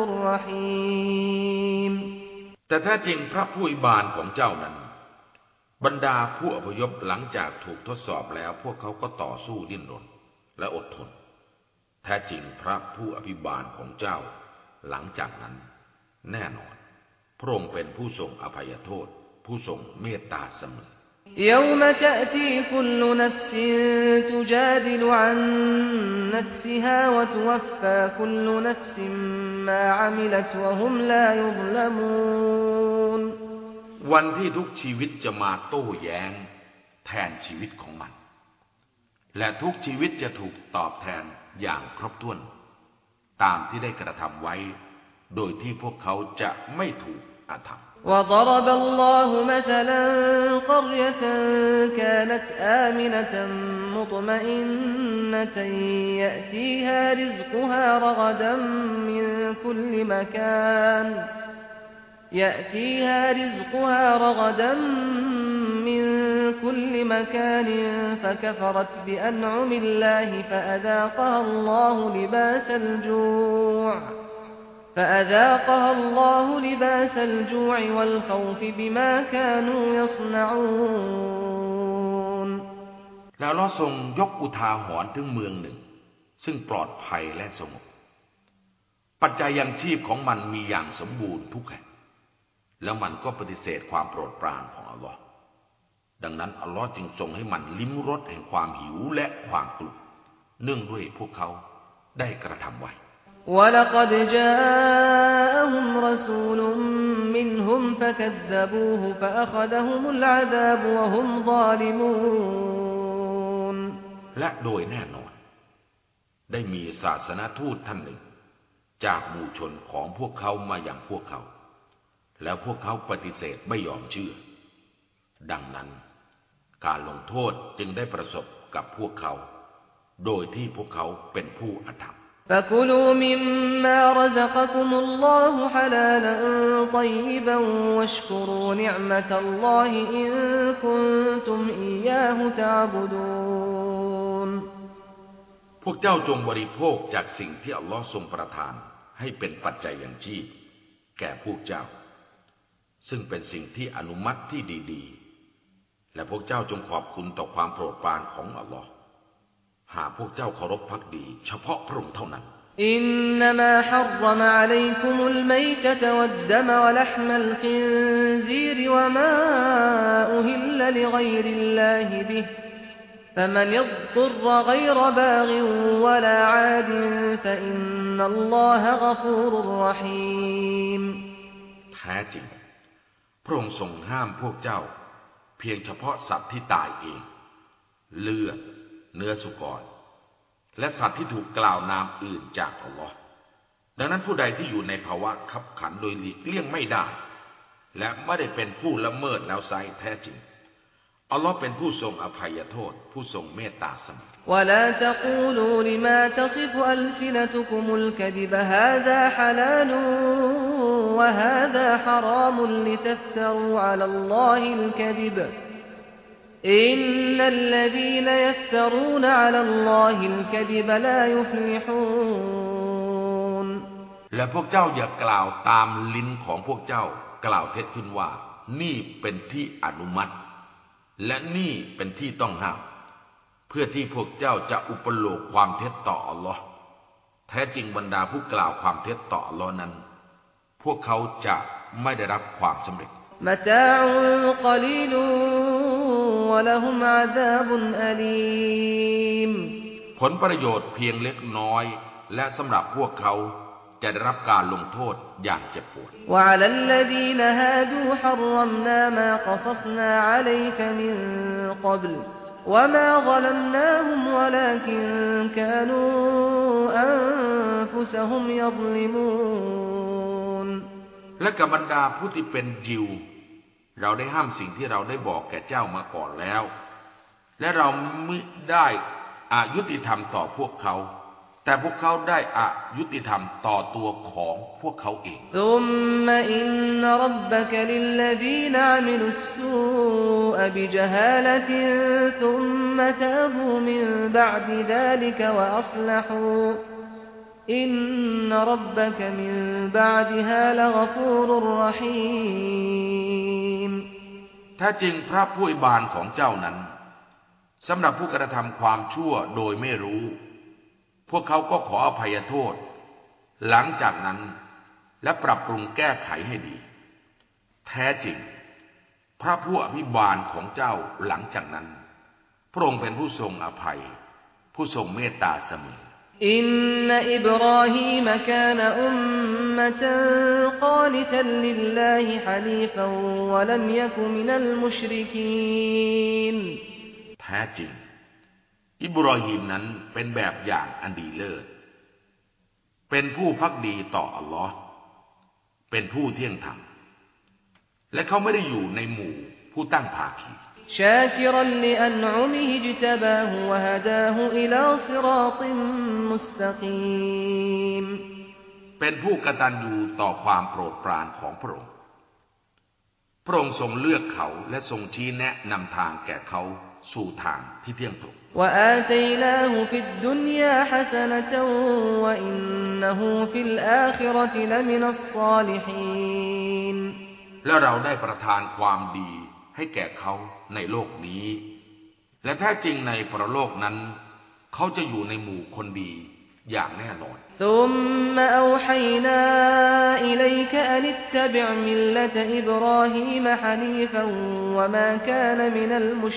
رحيم แต่แท้จริงพระผู้อภิบาลของเจ้านั้นบรรดาผู้อพยพหลังจากถูกทดสอบแล้วพวกเขาก็ต่อสู้ดิ้นรนและอดทนแท้จริงพระผู้อภิบาลของเจ้าหลังจากนั้นแน่นอนพระองค์เป็นผู้ทรงอภัยโทษผู้ทรงเมตตาเสมอ يوم تأتي كل نفس تجادل عن نفسها وتوفى كل نفس ما عملت وهم لا يظلمون วันที่ทุกชีวิตจะมาโต้แย้งแทนชีวิตของมันและทุกชีวิตจะถูกตอบแทนอย่างครบถ้วนตามที่ได้กระทำไว้โดยที่พวกเขาจะไม่ถูกอาธรรม وضرب الله مثلا قرية كانت آمنة مطمئنة يأتيها رزقها رغدا من كل مكان يأتيها رزقها رغدا من كل مكان فكفرت بأنعم الله فأذاقها الله لباس الجوع فأذاقها الله لباس الجوع والخوف بما كانوا يصنعون แล้วเราทรงยกอุทาหรณ์ถึงเมืองหนึ่งซึ่งปลอดภัยและสงบปัจจัยยังชีพของมันมีอย่างสมบูรณ์ทุกแห่งแล้วมันก็ปฏิเสธความโปรดปรานของอัลลอฮ์ดังนั้นอัลลอฮ์จึงทรงให้มันลิ้มรสแห่งความหิวและความกลัวเนื่องด้วยพวกเขาได้กระทำไว้ وَلَقَدْ جَاءَهُمْ رَسُولٌ مِّنْهُمْ فَكَذَّبُوهُ فَأَخَذَهُمُ الْعَذَابُ وَهُمْ ظَالِمُونَ และโดยแน่นอนได้มีศาสนทูตท่านหนึ่งจากหมู่ชนของพวกเขามาอย่างพวกเขาแล้วพวกเขาปฏิเสธไม่ยอมเชื่อดังนั้นการลงโทษจึงได้ประสบกับพวกเขาโดยที่พวกเขาเป็นผู้อธรรม فكلوا مما رزقكم الله حلالا طيبا واشكروا نعمة الله إن كنتم إياه تعبدون พวกเจ้าจงบริโภคจากสิ่งที่อัลลอฮ์ทรงประทานให้เป็นปัจจัยอย่างชีพแก่พวกเจ้าซึ่งเป็นสิ่งที่อนุมัติที่ดีๆและพวกเจ้าจงขอบคุณต่อความโปรดปรานของอัลลอฮ์หากพวกเจ้าเคารพภักดีเฉพาะพระองค์เท่านั้นอินนัมาฮัรรมอะลัยกุมุลมัยตะตะวัดดมวะละห์มัลคินซีรวะมาอุฮิลลลิฆอยริลลาฮิบิฮิฟะมันยัฎฎรฆอยรบาฆิวะลาอาดฟะอินนัลลอฮะฆฟูรุรเราะฮีมแท้จริงพระองค์ทรงห้ามพวกเจ้าเพียงเฉพาะสัตว์ที่ตายเองเลือดเนื้อสุกรและสัตว์ที่ถูกกล่าวนามอื่นจากอัลลอฮ์ดังนั้นผู้ใดที่อยู่ในภาวะขับขันโดยหลีกเลี่ยงไม่ได้และไม่ได้เป็นผู้ละเมิดแล้วไซแท้จริงอัลลอฮ์เป็นผู้ทรงอภัยโทษผู้ทรงเมตตาเสมอ ولا تقولوا لما تصف ألسنتكم الكذب هذا حلال وهذا حرام لتفتروا على الله الكذب إن الذين يفترون على الله الكذب لا يفلحون และพวกเจ้าอย่ากล่าวตามลิ้นของพวกเจ้ากล่าวเท็จขึ้นว่านี่เป็นที่อนุมัติและนี่เป็นที่ต้องห้ามเพื่อที่พวกเจ้าจะอุปโลกความเท็จต่ออัลลอฮ์แท้จริงบรรดาผู้กล่าวความเท็จต่ออัลลอฮ์นั้นพวกเขาจะไม่ได้รับความสำเร็จมะตาอุกะลีลุวะละฮุมอะซาบุนอะลีมผลประโยชน์เพียงเล็กน้อยและสำหรับพวกเขาจะได้รับการลงโทษอย่างเจ็บปวดวะอะลัลลซีนฮาดูฮัรรัมนามากะซัสนาอะลัยกะมินกับลวะมาซะลัมนาฮุมวะลาคินกานูอันฟุซะฮุมยัซลิมูนและกับบรรดาผู้ที่เป็นยิวเราได้ห้ามสิ่งที่เราได้บอกแก่เจ้ามาก่อนแล้วและเราไม่ได้อายุติธรรมต่อพวกเขาแต่พวกเขาได้อายุติธรรมต่อตัวของพวกเขาเองซุมมะอินนร็อบบะกะลิลลซีนอะมิลุสซูอบิญะฮาละตินซุมมะตาบูมินบะอ์ดิซาลิกวะอัศละฮูอินนร็อบบะกะมินบะอ์ดิฮาละฆฟูรุรเราะฮีมถ้าจริงพระผู้อวยบานของเจ้านั้นสำหรับผู้กระทำความชั่วโดยไม่รู้พวกเขาก็ขออภัยโทษหลังจากนั้นและปรับปรุงแก้ไขให้ดีแท้จริงพระผู้อภิบาลของเจ้าหลังจากนั้นพระองค์เป็นผู้ทรงอภัยผู้ทรงเมตตาเสมออินนอิบราฮีมกานอุมมะตันกานิตันลิลลาฮิฮะนีฟันวะลัมยะกุมินัลมุชริกีนแท้จริงอิบรอฮีมนั้นเป็นแบบอย่างอันดีเลิศเป็นผู้ภักดีต่ออัลลอฮ์เป็นผู้เที่ยงธรรมและเขาไม่ได้อยู่ในหมู่ผู้ตั้งภาคีชาคิรันลิอันอุมิฮิจตบาฮุวะฮดาฮุอิลาศิราติมุสตะกีมเป็นผู้กตัญญูต่อความโปรดปรานของพระองค์พระองค์ทรงเลือกเขาและทรงชี้แนะนำทางแก่เขาสู่ทางที่เที่ยงตรง وآتيناه في الدنيا حسنة وإنه في الآخرة لمن الصالحين และเราได้ประทานความดีให้แก่เขาในโลกนี้และแท้จริงในปรโลกนั้นเขาจะอยู่ในหมู่คนดีอย่างแน่นอน ثم أوحينا إليك أن اتبع ملة إبراهيم حنيفا وما كان من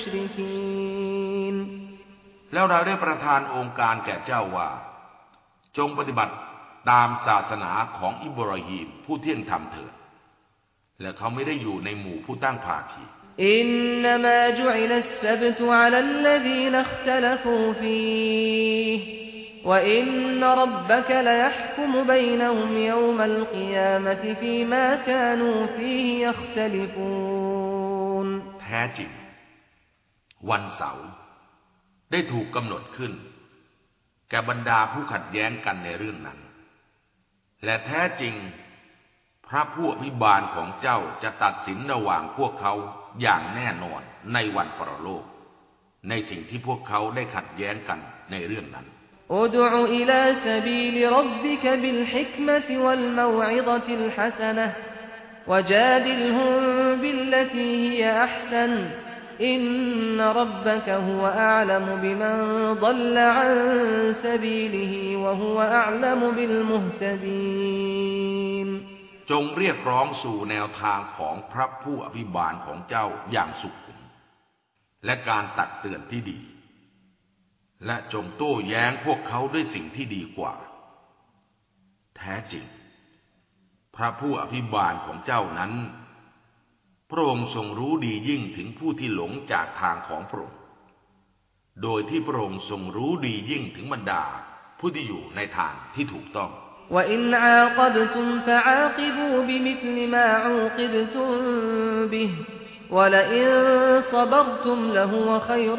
المشركين แล้วเราได้ประทานองค์การแก่เจ้าว่าจงปฏิบัติตามศาสนาของอิบราฮีมผู้เที่ยงธรรมเถิดและเขาไม่ได้อยู่ในหมู่ผู้ตั้งภาคีอินนามาจุอิลัสซับตุอะลัลลซีนอิคตะลฟูฟีฮ وإن ربك ليحكم بينهم يوم القيامة فيما كانوا فيه يختلفون แท้จริงวันเสาร์ได้ถูกกำหนดขึ้นแก่บรรดาผู้ขัดแย้งกันในเรื่องนั้นและแท้จริงพระผู้อภิบาลของเจ้าจะตัดสินระหว่างพวกเขาอย่างแน่นอนในวันปรโลกในสิ่งที่พวกเขาได้ขัดแย้งกันในเรื่องนั้น ادع إلى سبيل ربك بالحكمة والموعظة الحسنة وجادلهم بالتي هي أحسن إن ربك هو أعلم بمن ضل عن سبيله وهو أعلم بالمهتدين จงเรียกร้องสู่แนวทางของพระผู้อภิบาลของเจ้าอย่างสุขุมและการตักเตือนที่ดีและจงโต้แย้งพวกเขาด้วยสิ่งที่ดีกว่าแท้จริงพระผู้อภิบาลของเจ้านั้นพระองค์ทรงรู้ดียิ่งถึงผู้ที่หลงจากทางของพระองค์โดยที่พระองค์ทรงรู้ดียิ่งถึงบรรดาผู้ที่อยู่ในทางที่ถูกต้อง وإن عاقبتم فعاقبوا بمثل ما عوقبتم به ولئن صبرتم لهو خير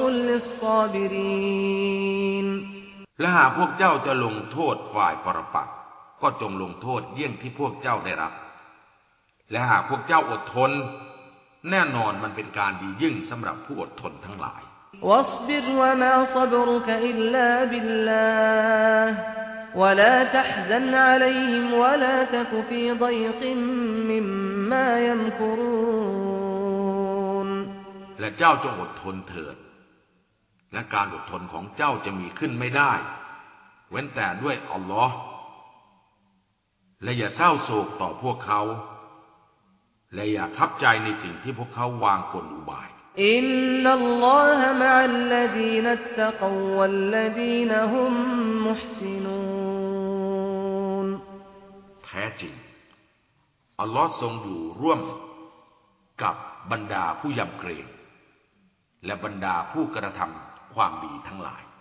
للصابرين และหากพวกเจ้าจะลงโทษฝ่ายปรปักษ์ก็จงลงโทษเยี่ยงที่พวกเจ้าได้รับและหากพวกเจ้าอดทนแน่นอนมันเป็นการดียิ่งสำหรับผู้อดทนทั้งหลาย واصبر وما صبرك إلا بالله ولا تحزن عليهم ولا تك في ضيق مما يمكرون และเจ้าจงอดทนเถิดและการอดทนของเจ้าจะมีขึ้นไม่ได้เว้นแต่ด้วยอัลลอฮ์และอย่าเศร้าโศกต่อพวกเขาและอย่าทับใจในสิ่งที่พวกเขาวางกลอุบายอินนัลลอฮะมะอัลลดีนัตตะกววัลลดีนฮุมมุห์ซินูนแท้จริงอัลลอฮ์ทรงอยู่ร่วมกับบรรดาผู้ยำเกรงและบรรดาผู้กระทำความดีทั้งหลาย